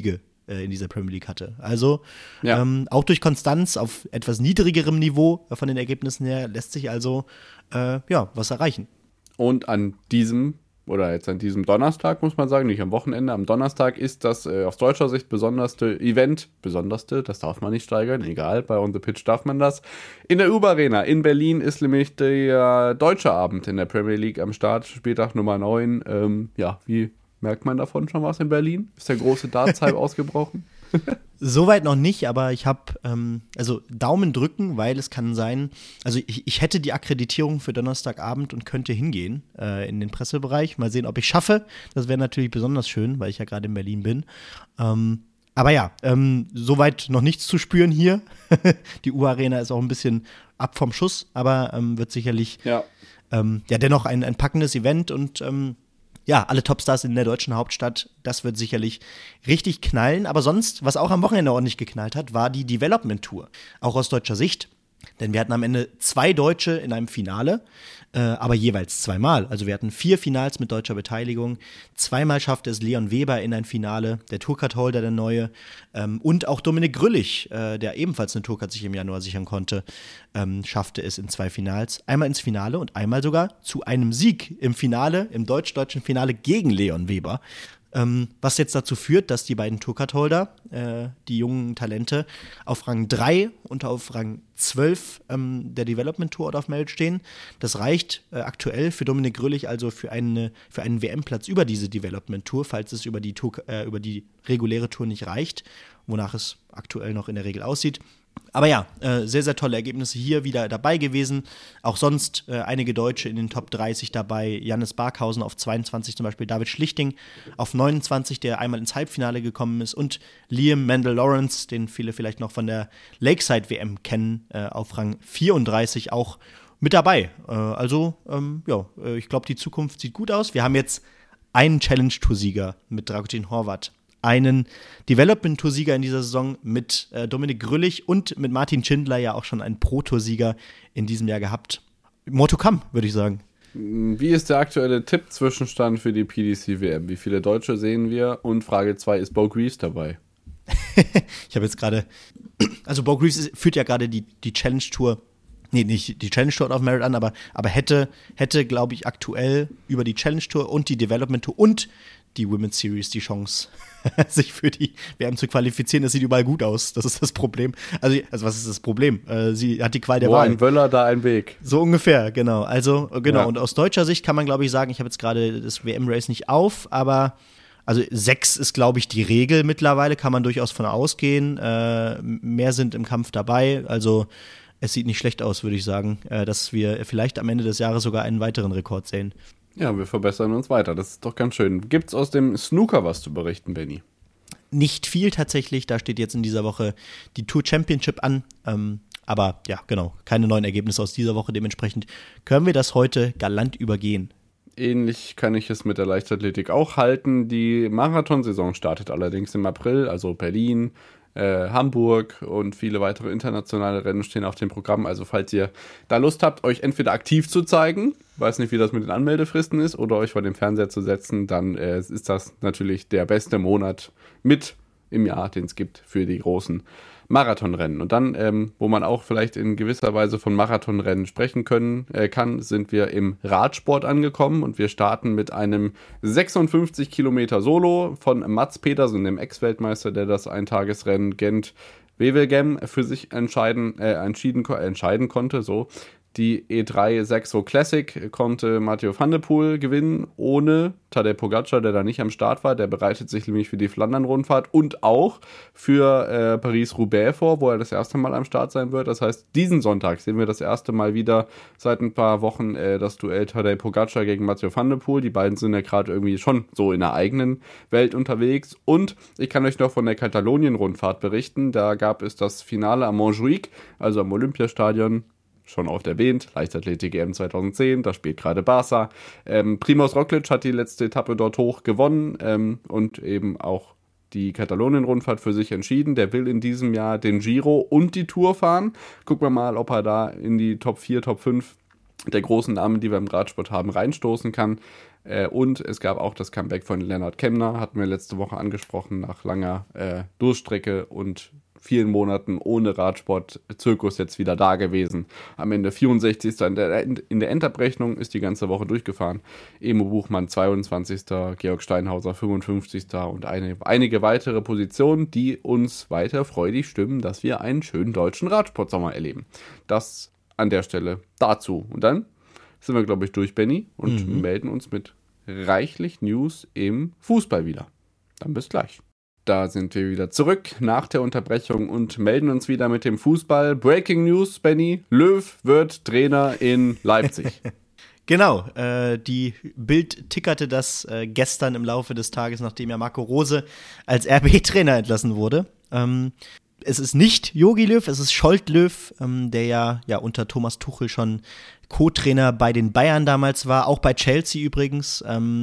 in dieser Premier League hatte. Also auch durch Konstanz auf etwas niedrigerem Niveau von den Ergebnissen her lässt sich also was erreichen. Und an diesem Donnerstag, muss man sagen, nicht am Wochenende, am Donnerstag ist das aus deutscher Sicht besonderste, das darf man nicht steigern, egal, bei On the Pitch darf man das. In der Uber Arena in Berlin ist nämlich der deutsche Abend in der Premier League am Start, Spieltag Nummer 9. Wie merkt man davon schon was in Berlin? Ist der große Darts-Hype ausgebrochen? Soweit noch nicht, aber ich habe Daumen drücken, weil es kann sein, also ich hätte die Akkreditierung für Donnerstagabend und könnte hingehen in den Pressebereich. Mal sehen, ob ich schaffe. Das wäre natürlich besonders schön, weil ich ja gerade in Berlin bin. Aber soweit noch nichts zu spüren hier. Die U-Arena ist auch ein bisschen ab vom Schuss, aber wird sicherlich dennoch ein packendes Event und alle Topstars in der deutschen Hauptstadt, das wird sicherlich richtig knallen. Aber sonst, was auch am Wochenende ordentlich geknallt hat, war die Development Tour. Auch aus deutscher Sicht. Denn wir hatten am Ende 2 Deutsche in einem Finale, aber jeweils 2-mal. Also wir hatten 4 Finals mit deutscher Beteiligung. 2-mal schaffte es Leon Weber in ein Finale, der Tourcard-Holder, der Neue. Und auch Dominik Grüllich, der ebenfalls eine Tourcard sich im Januar sichern konnte, schaffte es in 2 Finals. Einmal ins Finale und einmal sogar zu einem Sieg im Finale, im deutsch-deutschen Finale gegen Leon Weber. Was jetzt dazu führt, dass die beiden Tourcard-Holder, die jungen Talente, auf Rang 3 und auf Rang 12 der Development Tour Out of Merit stehen. Das reicht aktuell für Dominik Grüllich also für einen WM-Platz über diese Development Tour, falls es über die reguläre Tour nicht reicht, wonach es aktuell noch in der Regel aussieht. Aber sehr, sehr tolle Ergebnisse hier wieder dabei gewesen. Auch sonst einige Deutsche in den Top 30 dabei. Jannis Barkhausen auf 22 zum Beispiel, David Schlichting auf 29, der einmal ins Halbfinale gekommen ist. Und Liam Mendel-Lawrence, den viele vielleicht noch von der Lakeside-WM kennen, auf Rang 34 auch mit dabei. Ich glaube, die Zukunft sieht gut aus. Wir haben jetzt einen Challenge-Tour-Sieger mit Dragutin Horvat, einen Development-Tour-Sieger in dieser Saison mit Dominik Grüllich und mit Martin Schindler ja auch schon einen Pro-Tour-Sieger in diesem Jahr gehabt. More to come, würde ich sagen. Wie ist der aktuelle Tipp-Zwischenstand für die PDC-WM? Wie viele Deutsche sehen wir? Und Frage 2, ist Bo Greaves dabei? Ich habe jetzt gerade, also Bo Greaves führt ja gerade die Challenge-Tour, nicht die Challenge Tour of Merit an, aber hätte glaube ich, aktuell über die Challenge Tour und die Development Tour und die Women's Series die Chance, sich für die WM zu qualifizieren. Das sieht überall gut aus. Das ist das Problem. Also was ist das Problem? Sie hat die Qual der Wahl. Ein Wöller, da ein Weg. So ungefähr, genau. Also, genau. Ja. Und aus deutscher Sicht kann man, glaube ich, sagen, ich habe jetzt gerade das WM-Race nicht auf, aber 6 ist, glaube ich, die Regel mittlerweile, kann man durchaus von ausgehen. Mehr sind im Kampf dabei. Also es sieht nicht schlecht aus, würde ich sagen, dass wir vielleicht am Ende des Jahres sogar einen weiteren Rekord sehen. Ja, wir verbessern uns weiter. Das ist doch ganz schön. Gibt's aus dem Snooker was zu berichten, Benny? Nicht viel tatsächlich. Da steht jetzt in dieser Woche die Tour Championship an. Aber ja, genau, keine neuen Ergebnisse aus dieser Woche. Dementsprechend können wir das heute galant übergehen. Ähnlich kann ich es mit der Leichtathletik auch halten. Die Marathonsaison startet allerdings im April, also Berlin, Hamburg und viele weitere internationale Rennen stehen auf dem Programm. Also falls ihr da Lust habt, euch entweder aktiv zu zeigen, weiß nicht, wie das mit den Anmeldefristen ist, oder euch vor dem Fernseher zu setzen, dann ist das natürlich der beste Monat mit im Jahr, den es gibt für die großen Marathonrennen. Und dann, wo man auch vielleicht in gewisser Weise von Marathonrennen sprechen kann, sind wir im Radsport angekommen und wir starten mit einem 56 Kilometer Solo von Mats Pedersen, dem Ex-Weltmeister, der das Eintagesrennen Gent-Wevelgem für sich entscheiden konnte. So. Die E3 Saxo Classic konnte Mathieu van der Poel gewinnen, ohne Tadej Pogacar, der da nicht am Start war. Der bereitet sich nämlich für die Flandern-Rundfahrt und auch für Paris-Roubaix vor, wo er das erste Mal am Start sein wird. Das heißt, diesen Sonntag sehen wir das erste Mal wieder seit ein paar Wochen das Duell Tadej Pogacar gegen Mathieu van der Poel. Die beiden sind ja gerade irgendwie schon so in der eigenen Welt unterwegs. Und ich kann euch noch von der Katalonien-Rundfahrt berichten. Da gab es das Finale am Montjuic, also am Olympiastadion. Schon oft erwähnt, Leichtathletik-EM 2010, da spielt gerade Barca. Primož Roglič hat die letzte Etappe dort hoch gewonnen und eben auch die Katalonien-Rundfahrt für sich entschieden. Der will in diesem Jahr den Giro und die Tour fahren. Gucken wir mal, ob er da in die Top 4, Top 5 der großen Namen, die wir im Radsport haben, reinstoßen kann. Und es gab auch das Comeback von Lennart Kemner, hatten wir letzte Woche angesprochen, nach langer Durststrecke und vielen Monaten ohne Radsport-Zirkus jetzt wieder da gewesen. Am Ende 64. In der Endabrechnung ist die ganze Woche durchgefahren. Emo Buchmann 22. Georg Steinhauser 55. und einige weitere Positionen, die uns weiter freudig stimmen, dass wir einen schönen deutschen Radsportsommer erleben. Das an der Stelle dazu. Und dann sind wir, glaube ich, durch, Benny, und melden uns mit reichlich News im Fußball wieder. Dann bis gleich. Da sind wir wieder zurück nach der Unterbrechung und melden uns wieder mit dem Fußball. Breaking News, Benny. Löw wird Trainer in Leipzig. Genau, die Bild tickerte das gestern im Laufe des Tages, nachdem ja Marco Rose als RB-Trainer entlassen wurde. Es ist nicht Jogi Löw, es ist Scholt Löw, der ja unter Thomas Tuchel schon Co-Trainer bei den Bayern damals war, auch bei Chelsea übrigens.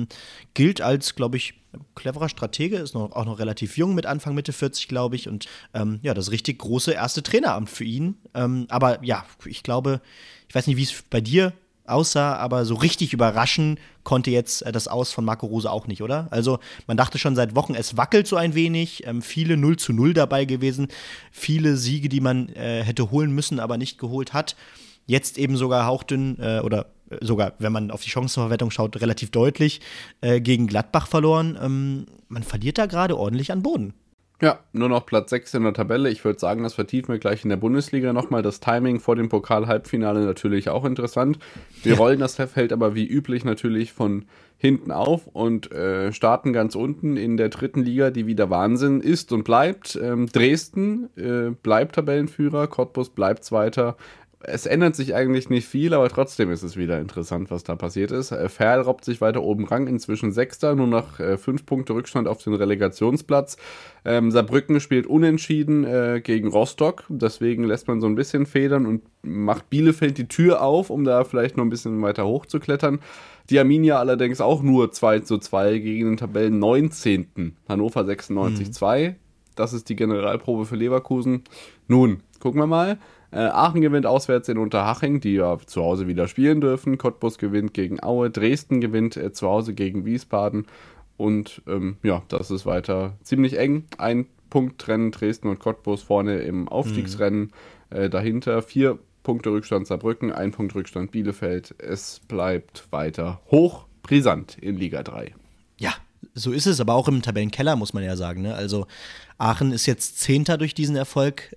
Gilt als, glaube ich, cleverer Stratege, ist auch noch relativ jung, mit Anfang, Mitte 40, glaube ich. Und das richtig große erste Traineramt für ihn. Aber ja, ich glaube, ich weiß nicht, wie es bei dir aussah, aber so richtig überraschen konnte jetzt das Aus von Marco Rose auch nicht, oder? Also man dachte schon seit Wochen, es wackelt so ein wenig, viele 0-0 dabei gewesen, viele Siege, die man hätte holen müssen, aber nicht geholt hat. Jetzt eben sogar hauchdünn oder sogar, wenn man auf die Chancenverwertung schaut, relativ deutlich gegen Gladbach verloren. Man verliert da gerade ordentlich an Boden. Ja, nur noch Platz 6 in der Tabelle. Ich würde sagen, das vertiefen wir gleich in der Bundesliga nochmal. Das Timing vor dem Pokal-Halbfinale natürlich auch interessant. Wir rollen das Feld aber wie üblich natürlich von hinten auf und starten ganz unten in der dritten Liga, die wieder Wahnsinn ist und bleibt. Dresden bleibt Tabellenführer, Cottbus bleibt Zweiter. Es ändert sich eigentlich nicht viel, aber trotzdem ist es wieder interessant, was da passiert ist. Ferl robbt sich weiter oben ran, inzwischen Sechster, nur noch 5 Punkte Rückstand auf den Relegationsplatz. Saarbrücken spielt unentschieden gegen Rostock, deswegen lässt man so ein bisschen federn und macht Bielefeld die Tür auf, um da vielleicht noch ein bisschen weiter hochzuklettern. Die Arminia allerdings auch nur 2:2 gegen den Tabellen 19. Hannover 96-2. Das ist die Generalprobe für Leverkusen. Nun, gucken wir mal. Aachen gewinnt auswärts in Unterhaching, die ja zu Hause wieder spielen dürfen. Cottbus gewinnt gegen Aue. Dresden gewinnt zu Hause gegen Wiesbaden. Und das ist weiter ziemlich eng. 1 Punkt trennen Dresden und Cottbus vorne im Aufstiegsrennen. Dahinter 4 Punkte Rückstand Saarbrücken, 1 Punkt Rückstand Bielefeld. Es bleibt weiter hochbrisant in Liga 3. Ja, so ist es, aber auch im Tabellenkeller, muss man ja sagen. Ne? Also Aachen ist jetzt 10. durch diesen Erfolg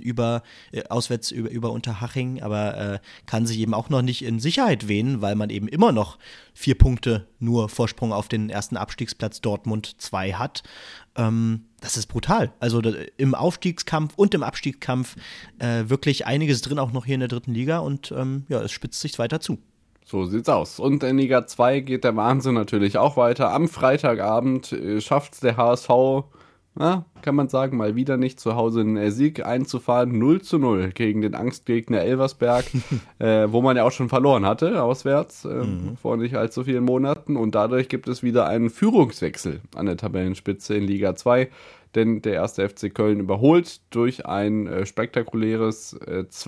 auswärts über Unterhaching, aber kann sich eben auch noch nicht in Sicherheit wähnen, weil man eben immer noch 4 Punkte nur Vorsprung auf den ersten Abstiegsplatz Dortmund 2 hat. Das ist brutal. Also im Aufstiegskampf und im Abstiegskampf wirklich einiges drin, auch noch hier in der dritten Liga, und es spitzt sich weiter zu. So sieht's aus. Und in Liga 2 geht der Wahnsinn natürlich auch weiter. Am Freitagabend schafft der HSV, kann man sagen, mal wieder nicht zu Hause einen Sieg einzufahren. 0:0 gegen den Angstgegner Elversberg, wo man ja auch schon verloren hatte, auswärts, vor nicht allzu vielen Monaten. Und dadurch gibt es wieder einen Führungswechsel an der Tabellenspitze in Liga 2. Denn der 1. FC Köln überholt durch ein spektakuläres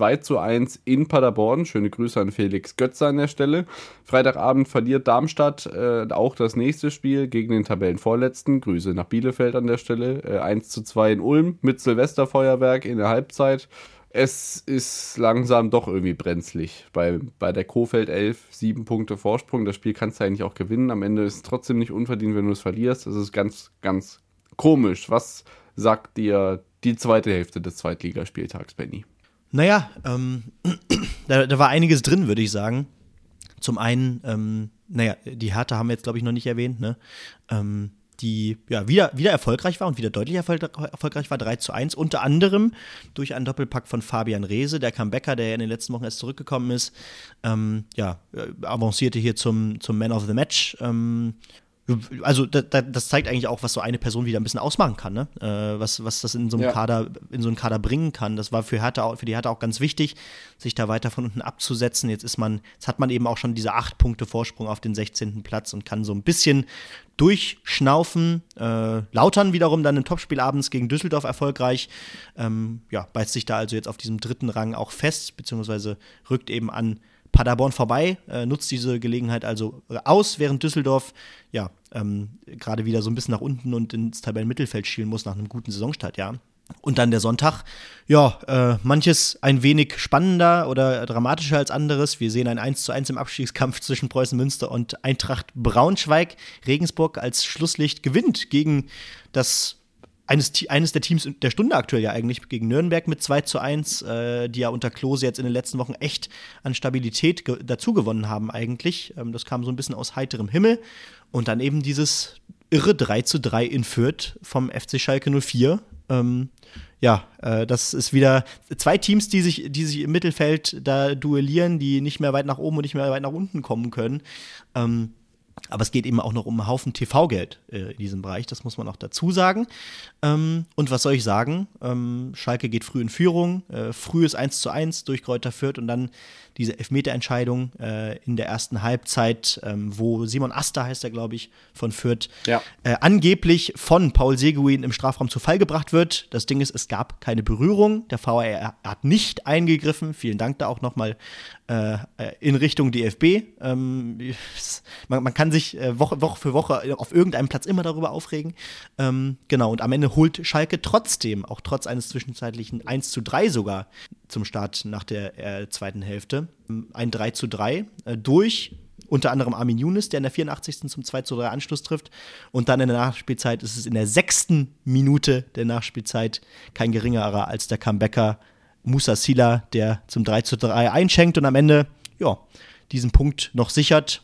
2:1 in Paderborn. Schöne Grüße an Felix Götze an der Stelle. Freitagabend verliert Darmstadt auch das nächste Spiel gegen den Tabellenvorletzten. Grüße nach Bielefeld an der Stelle. 1:2 in Ulm mit Silvesterfeuerwerk in der Halbzeit. Es ist langsam doch irgendwie brenzlig. Bei der Kohfeldt 11, 7 Punkte Vorsprung. Das Spiel kannst du eigentlich auch gewinnen. Am Ende ist es trotzdem nicht unverdient, wenn du es verlierst. Das ist ganz, ganz komisch. Was sagt dir die zweite Hälfte des Zweitligaspieltags, Benny? Naja, da war einiges drin, würde ich sagen. Zum einen, die Hertha haben wir jetzt, glaube ich, noch nicht erwähnt, ne? Die wieder erfolgreich war und wieder deutlich erfolgreich war, 3:1, unter anderem durch einen Doppelpack von Fabian Reese, der Comebacker, der in den letzten Wochen erst zurückgekommen ist, avancierte hier zum Man of the Match. Also das zeigt eigentlich auch, was so eine Person wieder ein bisschen ausmachen kann, ne? Was das in so einem Kader bringen kann. Das war für die Hertha auch ganz wichtig, sich da weiter von unten abzusetzen. Jetzt hat man eben auch schon diese 8 Punkte Vorsprung auf den 16. Platz und kann so ein bisschen durchschnaufen. Lautern wiederum dann im Topspiel abends gegen Düsseldorf erfolgreich. Beißt sich da also jetzt auf diesem 3. Rang auch fest, beziehungsweise rückt eben an Paderborn vorbei, nutzt diese Gelegenheit also aus, während Düsseldorf gerade wieder so ein bisschen nach unten und ins Tabellenmittelfeld schielen muss nach einem guten Saisonstart, ja. Und dann der Sonntag, manches ein wenig spannender oder dramatischer als anderes. Wir sehen ein 1:1 im Abstiegskampf zwischen Preußen Münster und Eintracht Braunschweig. Regensburg als Schlusslicht gewinnt gegen eines der Teams der Stunde aktuell ja eigentlich, gegen Nürnberg mit 2:1, die ja unter Klose jetzt in den letzten Wochen echt an Stabilität dazu gewonnen haben eigentlich. Das kam so ein bisschen aus heiterem Himmel. Und dann eben dieses irre 3:3 in Fürth vom FC Schalke 04. Das ist wieder zwei Teams, die sich im Mittelfeld da duellieren, die nicht mehr weit nach oben und nicht mehr weit nach unten kommen können. Aber es geht eben auch noch um einen Haufen TV-Geld in diesem Bereich, das muss man auch dazu sagen. Und was soll ich sagen? Schalke geht früh in Führung, frühes 1:1 durch Greuther Fürth und dann diese Elfmeterentscheidung in der ersten Halbzeit, wo Simon Aster, heißt er, glaube ich, von Fürth, angeblich von Paul Seguin im Strafraum zu Fall gebracht wird. Das Ding ist, es gab keine Berührung. Der VAR hat nicht eingegriffen. Vielen Dank da auch nochmal in Richtung DFB. Man kann sich Woche für Woche auf irgendeinem Platz immer darüber aufregen. Und am Ende holt Schalke trotzdem, auch trotz eines zwischenzeitlichen 1:3 sogar zum Start nach der zweiten Hälfte, ein 3:3 durch unter anderem Armin Younes, der in der 84. zum 2:3 Anschluss trifft. Und dann in der Nachspielzeit ist es in der 6. Minute der Nachspielzeit kein geringerer als der Comebacker Moussa Sylla, der zum 3:3 einschenkt und am Ende diesen Punkt noch sichert.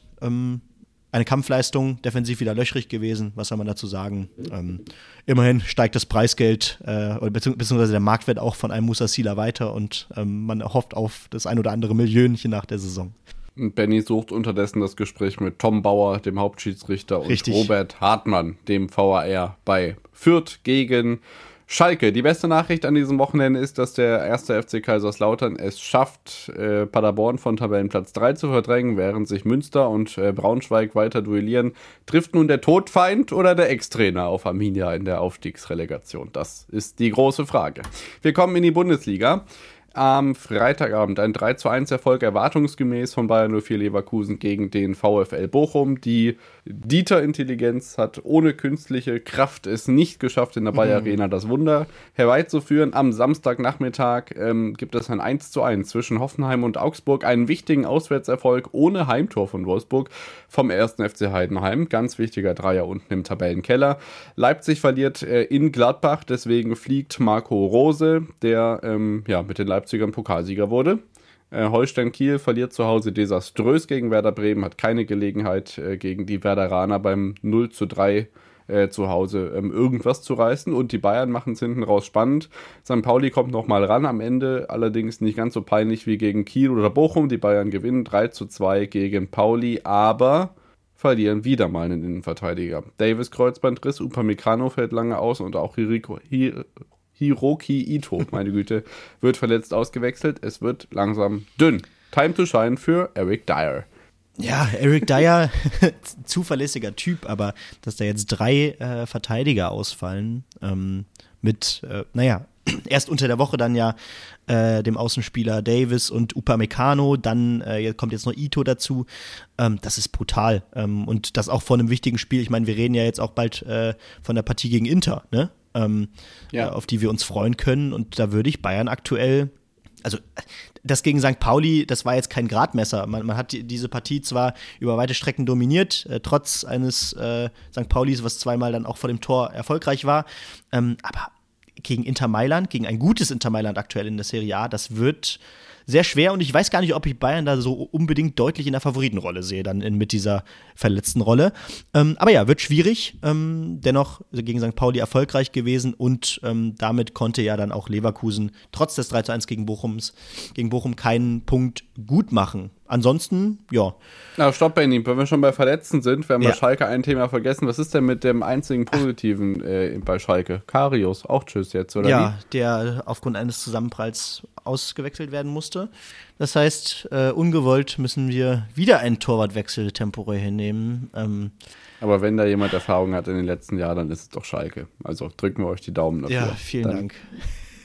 Eine Kampfleistung, defensiv wieder löchrig gewesen, was soll man dazu sagen? Immerhin steigt das Preisgeld beziehungsweise der Marktwert auch von einem Moussa Sylla weiter und man hofft auf das ein oder andere Millionchen nach der Saison. Benny sucht unterdessen das Gespräch mit Tom Bauer, dem Hauptschiedsrichter, und Richtig. Robert Hartmann, dem VAR, bei Fürth gegen Schalke. Die beste Nachricht an diesem Wochenende ist, dass der 1. FC Kaiserslautern es schafft, Paderborn von Tabellenplatz 3 zu verdrängen, während sich Münster und Braunschweig weiter duellieren. Trifft nun der Todfeind oder der Ex-Trainer auf Arminia in der Aufstiegsrelegation? Das ist die große Frage. Wir kommen in die Bundesliga. Am Freitagabend ein 3:1 Erfolg erwartungsgemäß von Bayer 04 Leverkusen gegen den VfL Bochum. Die Dieter-Intelligenz hat ohne künstliche Kraft es nicht geschafft, in der Bayer Arena das Wunder herbeizuführen. Am Samstagnachmittag gibt es ein 1:1 zwischen Hoffenheim und Augsburg. Einen wichtigen Auswärtserfolg ohne Heimtor von Wolfsburg vom 1. FC Heidenheim. Ganz wichtiger Dreier unten im Tabellenkeller. Leipzig verliert in Gladbach, deswegen fliegt Marco Rose, der mit den Leipzigern Pokalsieger wurde. Holstein Kiel verliert zu Hause desaströs gegen Werder Bremen, hat keine Gelegenheit gegen die Werderaner beim 0:3 zu Hause irgendwas zu reißen, und die Bayern machen es hinten raus spannend. St. Pauli kommt nochmal ran am Ende, allerdings nicht ganz so peinlich wie gegen Kiel oder Bochum. Die Bayern gewinnen 3:2 gegen Pauli, aber verlieren wieder mal einen Innenverteidiger. Davis Kreuzbandriss, Upamecano fällt lange aus und auch Hiroki Ito, meine Güte, wird verletzt ausgewechselt. Es wird langsam dünn. Time to shine für Eric Dyer. Ja, Eric Dyer, zuverlässiger Typ, aber dass da jetzt 3 Verteidiger ausfallen, erst unter der Woche dann ja dem Außenspieler Davis und Upamecano, dann kommt jetzt noch Ito dazu. Das ist brutal. Und das auch vor einem wichtigen Spiel. Ich meine, wir reden ja jetzt auch bald von der Partie gegen Inter, ne? Auf die wir uns freuen können. Und da würde ich Bayern aktuell, also das gegen St. Pauli, das war jetzt kein Gradmesser. Man hat diese Partie zwar über weite Strecken dominiert, trotz eines St. Paulis, was zweimal dann auch vor dem Tor erfolgreich war. Aber gegen Inter Mailand, gegen ein gutes Inter Mailand aktuell in der Serie A, das wird sehr schwer, und ich weiß gar nicht, ob ich Bayern da so unbedingt deutlich in der Favoritenrolle sehe, dann mit dieser verletzten Rolle. Aber ja, wird schwierig. Dennoch gegen St. Pauli erfolgreich gewesen, und damit konnte ja dann auch Leverkusen trotz des 3:1 gegen Bochum keinen Punkt gut machen. Ansonsten, ja. Na, stopp, Benny, wenn wir schon bei Verletzten sind, wir haben bei Schalke ein Thema vergessen. Was ist denn mit dem einzigen Positiven bei Schalke? Karius, auch tschüss jetzt, oder ja, wie? Der aufgrund eines Zusammenpralls ausgewechselt werden musste. Das heißt, ungewollt müssen wir wieder einen Torwartwechsel temporär hinnehmen. Aber wenn da jemand Erfahrung hat in den letzten Jahren, dann ist es doch Schalke. Also drücken wir euch die Daumen dafür. Ja, vielen Dank.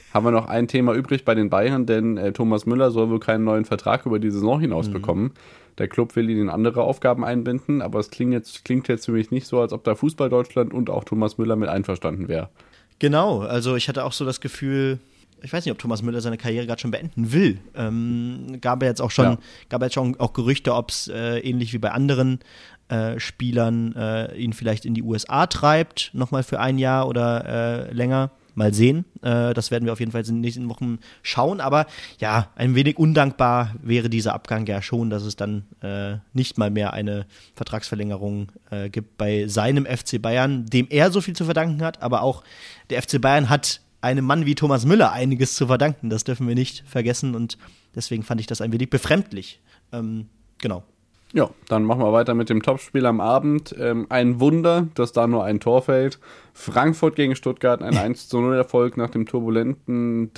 haben wir noch ein Thema übrig bei den Bayern, denn Thomas Müller soll wohl keinen neuen Vertrag über die Saison hinaus bekommen. Der Club will ihn in andere Aufgaben einbinden, aber es klingt jetzt für mich nicht so, als ob da Fußball Deutschland und auch Thomas Müller mit einverstanden wäre. Genau, also ich hatte auch so das Gefühl, ich weiß nicht, ob Thomas Müller seine Karriere gerade schon beenden will. Gab ja jetzt auch schon auch Gerüchte, ob es ähnlich wie bei anderen Spielern ihn vielleicht in die USA treibt, nochmal für ein Jahr oder länger. Mal sehen. Das werden wir auf jeden Fall in den nächsten Wochen schauen. Aber ja, ein wenig undankbar wäre dieser Abgang ja schon, dass es dann nicht mal mehr eine Vertragsverlängerung gibt bei seinem FC Bayern, dem er so viel zu verdanken hat. Aber auch der FC Bayern hat einem Mann wie Thomas Müller einiges zu verdanken. Das dürfen wir nicht vergessen. Und deswegen fand ich das ein wenig befremdlich. Genau. Ja, dann machen wir weiter mit dem Topspiel am Abend. Ein Wunder, dass da nur ein Tor fällt. Frankfurt gegen Stuttgart, ein 1:0 Erfolg nach dem turbulenten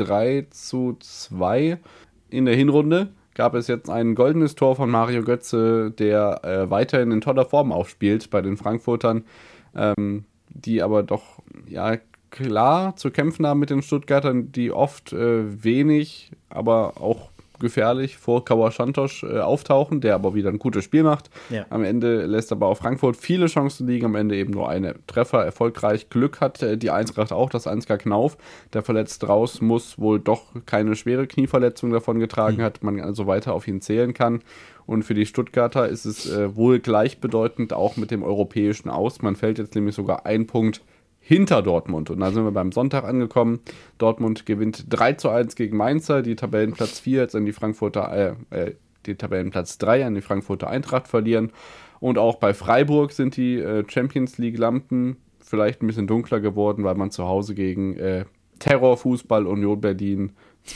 3:2 in der Hinrunde. Gab es jetzt ein goldenes Tor von Mario Götze, der weiterhin in toller Form aufspielt bei den Frankfurtern, die aber doch ja klar zu kämpfen haben mit den Stuttgartern, die oft wenig, aber auch gefährlich vor Kawasantos auftauchen, der aber wieder ein gutes Spiel macht. Ja. Am Ende lässt aber auch Frankfurt viele Chancen liegen, am Ende eben nur eine Treffer. Erfolgreich Glück hat die Eintracht auch, das Ansgar Knauf, der verletzt raus muss, wohl doch keine schwere Knieverletzung davon getragen hat, man also weiter auf ihn zählen kann. Und für die Stuttgarter ist es wohl gleichbedeutend auch mit dem europäischen Aus. Man fällt jetzt nämlich sogar ein Punkt hinter Dortmund. Und da sind wir beim Sonntag angekommen. Dortmund gewinnt 3:1 gegen Mainzer, die Tabellenplatz 4 jetzt an die Frankfurter, die Tabellenplatz 3 an die Frankfurter Eintracht verlieren. Und auch bei Freiburg sind die Champions League-Lampen vielleicht ein bisschen dunkler geworden, weil man zu Hause gegen Terrorfußball Union Berlin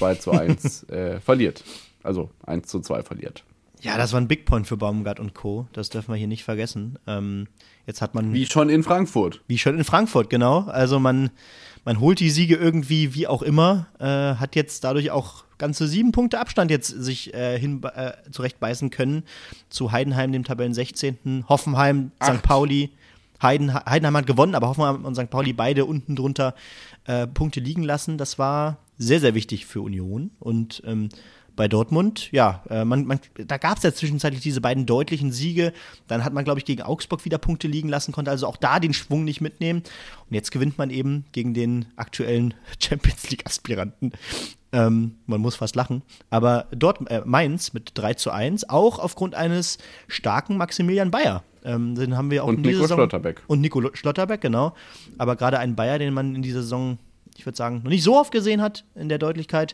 2:1 verliert. Also 1:2 verliert. Ja, das war ein Big Point für Baumgart und Co. Das dürfen wir hier nicht vergessen. Jetzt hat man Wie schon in Frankfurt, genau. Also man holt die Siege irgendwie, wie auch immer, hat jetzt dadurch auch ganze 7 Punkte Abstand jetzt sich zurechtbeißen können zu Heidenheim, dem Tabellen 16. Hoffenheim, St. Pauli. Heidenheim hat gewonnen, aber Hoffenheim und St. Pauli beide unten drunter Punkte liegen lassen. Das war sehr, sehr wichtig für Union. Und bei Dortmund, ja, da gab es ja zwischenzeitlich diese beiden deutlichen Siege. Dann hat man, glaube ich, gegen Augsburg wieder Punkte liegen lassen, konnte also auch da den Schwung nicht mitnehmen. Und jetzt gewinnt man eben gegen den aktuellen Champions-League-Aspiranten. Man muss fast lachen. Aber dort Mainz mit 3:1, auch aufgrund eines starken Maximilian Bayer. Den haben wir auch und in dieser Nico Saison. Schlotterbeck. Und Nico Schlotterbeck, genau. Aber gerade einen Bayer, den man in dieser Saison, ich würde sagen, noch nicht so oft gesehen hat in der Deutlichkeit,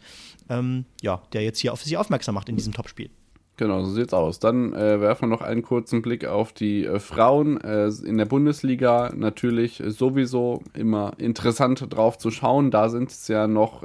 der jetzt hier auf sich aufmerksam macht in diesem Topspiel. Genau, so sieht's aus. Dann werfen wir noch einen kurzen Blick auf die Frauen in der Bundesliga. Natürlich sowieso immer interessant drauf zu schauen. Da sind es ja noch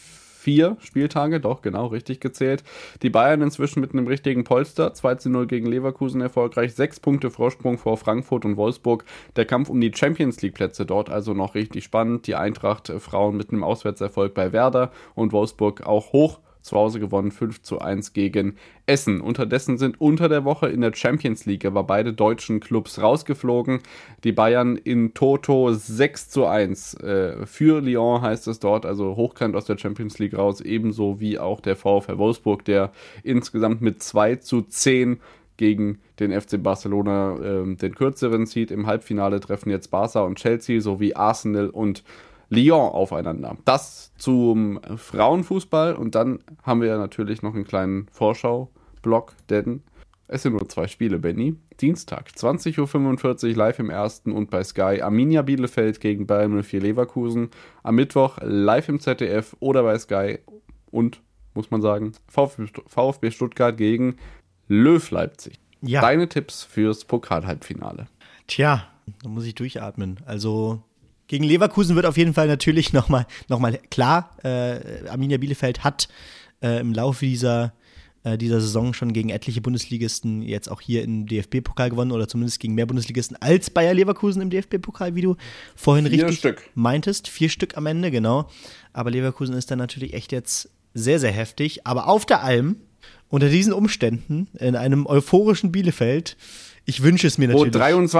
4 Spieltage, doch, genau, richtig gezählt. Die Bayern inzwischen mit einem richtigen Polster. 2:0 gegen Leverkusen erfolgreich. 6 Punkte Vorsprung vor Frankfurt und Wolfsburg. Der Kampf um die Champions-League-Plätze dort also noch richtig spannend. Die Eintracht Frauen mit einem Auswärtserfolg bei Werder und Wolfsburg auch hoch. Zu Hause gewonnen 5:1 gegen Essen. Unterdessen sind unter der Woche in der Champions League aber beide deutschen Clubs rausgeflogen. Die Bayern in Toto 6:1 für Lyon heißt es dort, also hochkant aus der Champions League raus, ebenso wie auch der VfL Wolfsburg, der insgesamt mit 2:10 gegen den FC Barcelona den kürzeren zieht. Im Halbfinale treffen jetzt Barca und Chelsea sowie Arsenal und Lyon aufeinander. Das zum Frauenfußball und dann haben wir ja natürlich noch einen kleinen Vorschau-Block, denn es sind nur 2 Spiele, Benny. Dienstag, 20:45 Uhr live im Ersten und bei Sky Arminia Bielefeld gegen Bayern 04 Leverkusen. Am Mittwoch live im ZDF oder bei Sky und, muss man sagen, VfB Stuttgart gegen Löw Leipzig. Ja. Deine Tipps fürs Pokal-Halbfinale? Tja, da muss ich durchatmen. Also gegen Leverkusen wird auf jeden Fall natürlich noch mal klar. Arminia Bielefeld hat im Laufe dieser Saison schon gegen etliche Bundesligisten jetzt auch hier im DFB-Pokal gewonnen oder zumindest gegen mehr Bundesligisten als Bayer Leverkusen im DFB-Pokal, wie du vorhin 4 richtig Stück meintest. 4 Stück am Ende, genau. Aber Leverkusen ist dann natürlich echt jetzt sehr, sehr heftig. Aber auf der Alm, unter diesen Umständen, in einem euphorischen Bielefeld, Ich wünsche es mir natürlich. Wo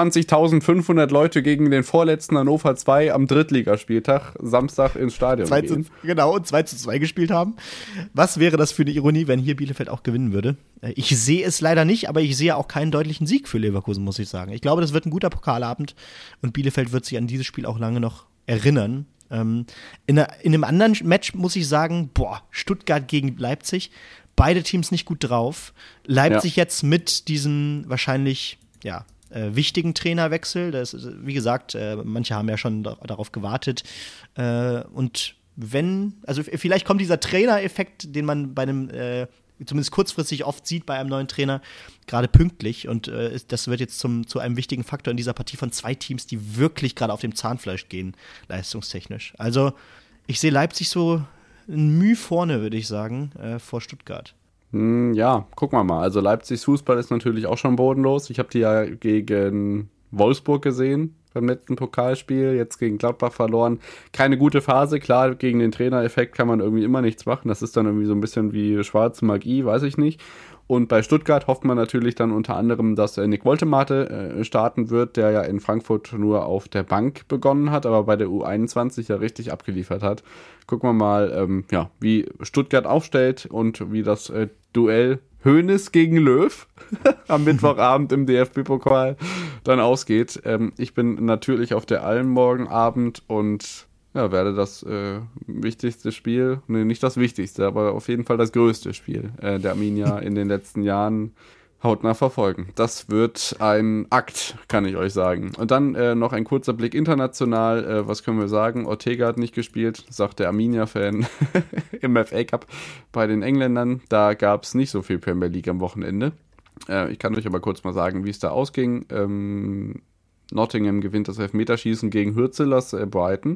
23.500 Leute gegen den vorletzten Hannover 2 am Drittligaspieltag Samstag ins Stadion gehen. Genau, und 2:2 gespielt haben. Was wäre das für eine Ironie, wenn hier Bielefeld auch gewinnen würde? Ich sehe es leider nicht, aber ich sehe auch keinen deutlichen Sieg für Leverkusen, muss ich sagen. Ich glaube, das wird ein guter Pokalabend und Bielefeld wird sich an dieses Spiel auch lange noch erinnern. In einem anderen Match muss ich sagen, Stuttgart gegen Leipzig, beide Teams nicht gut drauf. Leipzig jetzt mit diesem wahrscheinlich wichtigen Trainerwechsel. Das ist, wie gesagt, manche haben ja schon darauf gewartet. Und vielleicht kommt dieser Trainereffekt, den man bei einem zumindest kurzfristig oft sieht bei einem neuen Trainer, gerade pünktlich. Und das wird jetzt zu einem wichtigen Faktor in dieser Partie von zwei Teams, die wirklich gerade auf dem Zahnfleisch gehen, leistungstechnisch. Also ich sehe Leipzig so ein Mühe vorne, würde ich sagen, vor Stuttgart. Ja, gucken wir mal. Also Leipzigs Fußball ist natürlich auch schon bodenlos. Ich habe die ja gegen Wolfsburg gesehen beim letzten Pokalspiel, jetzt gegen Gladbach verloren. Keine gute Phase, klar, gegen den Trainereffekt kann man irgendwie immer nichts machen. Das ist dann irgendwie so ein bisschen wie schwarze Magie, weiß ich nicht. Und bei Stuttgart hofft man natürlich dann unter anderem, dass Nick Woltemate starten wird, der ja in Frankfurt nur auf der Bank begonnen hat, aber bei der U21 ja richtig abgeliefert hat. Gucken wir mal, wie Stuttgart aufstellt und wie das Duell Hoeneß gegen Löw am Mittwochabend im DFB-Pokal dann ausgeht. Ich bin natürlich auf der Alm morgen Abend und werde das wichtigste Spiel, nicht das wichtigste, aber auf jeden Fall das größte Spiel der Arminia in den letzten Jahren hautnah verfolgen. Das wird ein Akt, kann ich euch sagen. Und dann noch ein kurzer Blick international. Was können wir sagen? Ortega hat nicht gespielt, sagt der Arminia-Fan im FA Cup bei den Engländern. Da gab es nicht so viel Premier League am Wochenende. Ich kann euch aber kurz mal sagen, wie es da ausging. Nottingham gewinnt das Elfmeterschießen gegen Hürzelers Brighton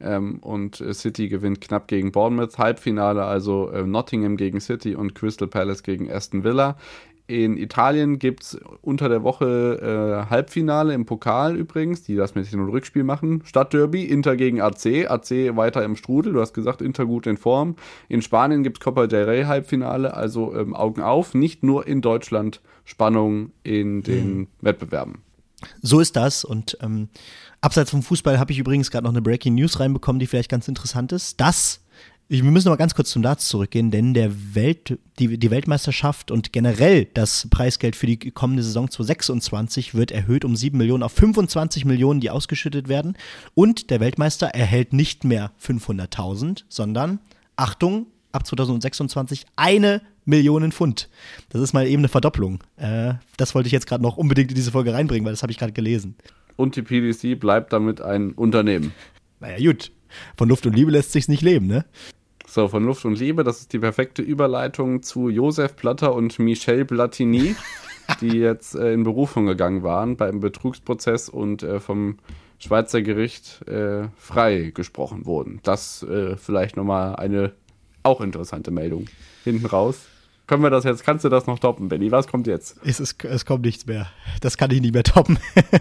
und City gewinnt knapp gegen Bournemouth. Halbfinale also Nottingham gegen City und Crystal Palace gegen Aston Villa. In Italien gibt es unter der Woche Halbfinale im Pokal übrigens, die das mit Hin- und Rückspiel machen. Stadtderby, Inter gegen AC. AC weiter im Strudel, du hast gesagt, Inter gut in Form. In Spanien gibt es Copa del Rey Halbfinale, also Augen auf. Nicht nur in Deutschland Spannung in den Wettbewerben. So ist das und abseits vom Fußball habe ich übrigens gerade noch eine Breaking News reinbekommen, die vielleicht ganz interessant ist. Wir müssen noch mal ganz kurz zum Darts zurückgehen, denn die Weltmeisterschaft und generell das Preisgeld für die kommende Saison 2026 wird erhöht um 7 Millionen auf 25 Millionen, die ausgeschüttet werden. Und der Weltmeister erhält nicht mehr 500.000, sondern, Achtung, ab 2026 1 Million Pfund. Das ist mal eben eine Verdopplung. Das wollte ich jetzt gerade noch unbedingt in diese Folge reinbringen, weil das habe ich gerade gelesen. Und die PDC bleibt damit ein Unternehmen. Naja, gut. Von Luft und Liebe lässt sich's nicht leben, ne? So, von Luft und Liebe, das ist die perfekte Überleitung zu Josef Blatter und Michel Platini, die jetzt in Berufung gegangen waren beim Betrugsprozess und vom Schweizer Gericht frei gesprochen wurden. Das vielleicht nochmal eine auch interessante Meldung. Hinten raus. Können wir das jetzt, kannst du das noch toppen, Benni? Was kommt jetzt? Es kommt nichts mehr. Das kann ich nicht mehr toppen.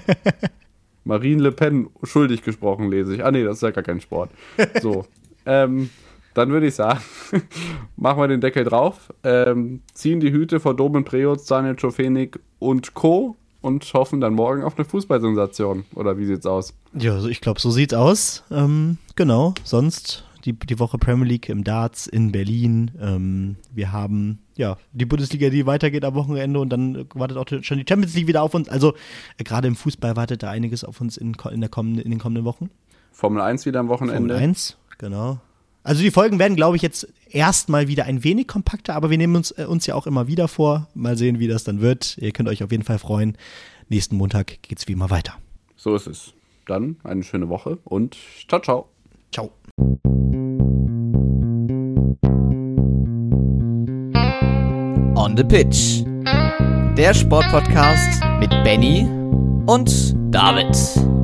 Marine Le Pen schuldig gesprochen, lese ich. Ah nee, das ist ja gar kein Sport. So, dann würde ich sagen, machen wir den Deckel drauf, ziehen die Hüte vor Domen Preutz, Daniel Czofenik und Co. und hoffen dann morgen auf eine Fußballsensation. Oder wie sieht's aus? Ja, also ich glaube, so sieht's aus. Genau, sonst die Woche Premier League im Darts in Berlin. Wir haben die Bundesliga, die weitergeht am Wochenende und dann wartet auch schon die Champions League wieder auf uns. Also gerade im Fußball wartet da einiges auf uns in den kommenden Wochen. Formel 1 wieder am Wochenende. Formel 1, genau. Also die Folgen werden, glaube ich, jetzt erstmal wieder ein wenig kompakter, aber wir nehmen uns ja auch immer wieder vor. Mal sehen, wie das dann wird. Ihr könnt euch auf jeden Fall freuen. Nächsten Montag geht's wie immer weiter. So ist es. Dann eine schöne Woche und ciao, ciao. Ciao. On the Pitch. Der Sportpodcast mit Benny und David.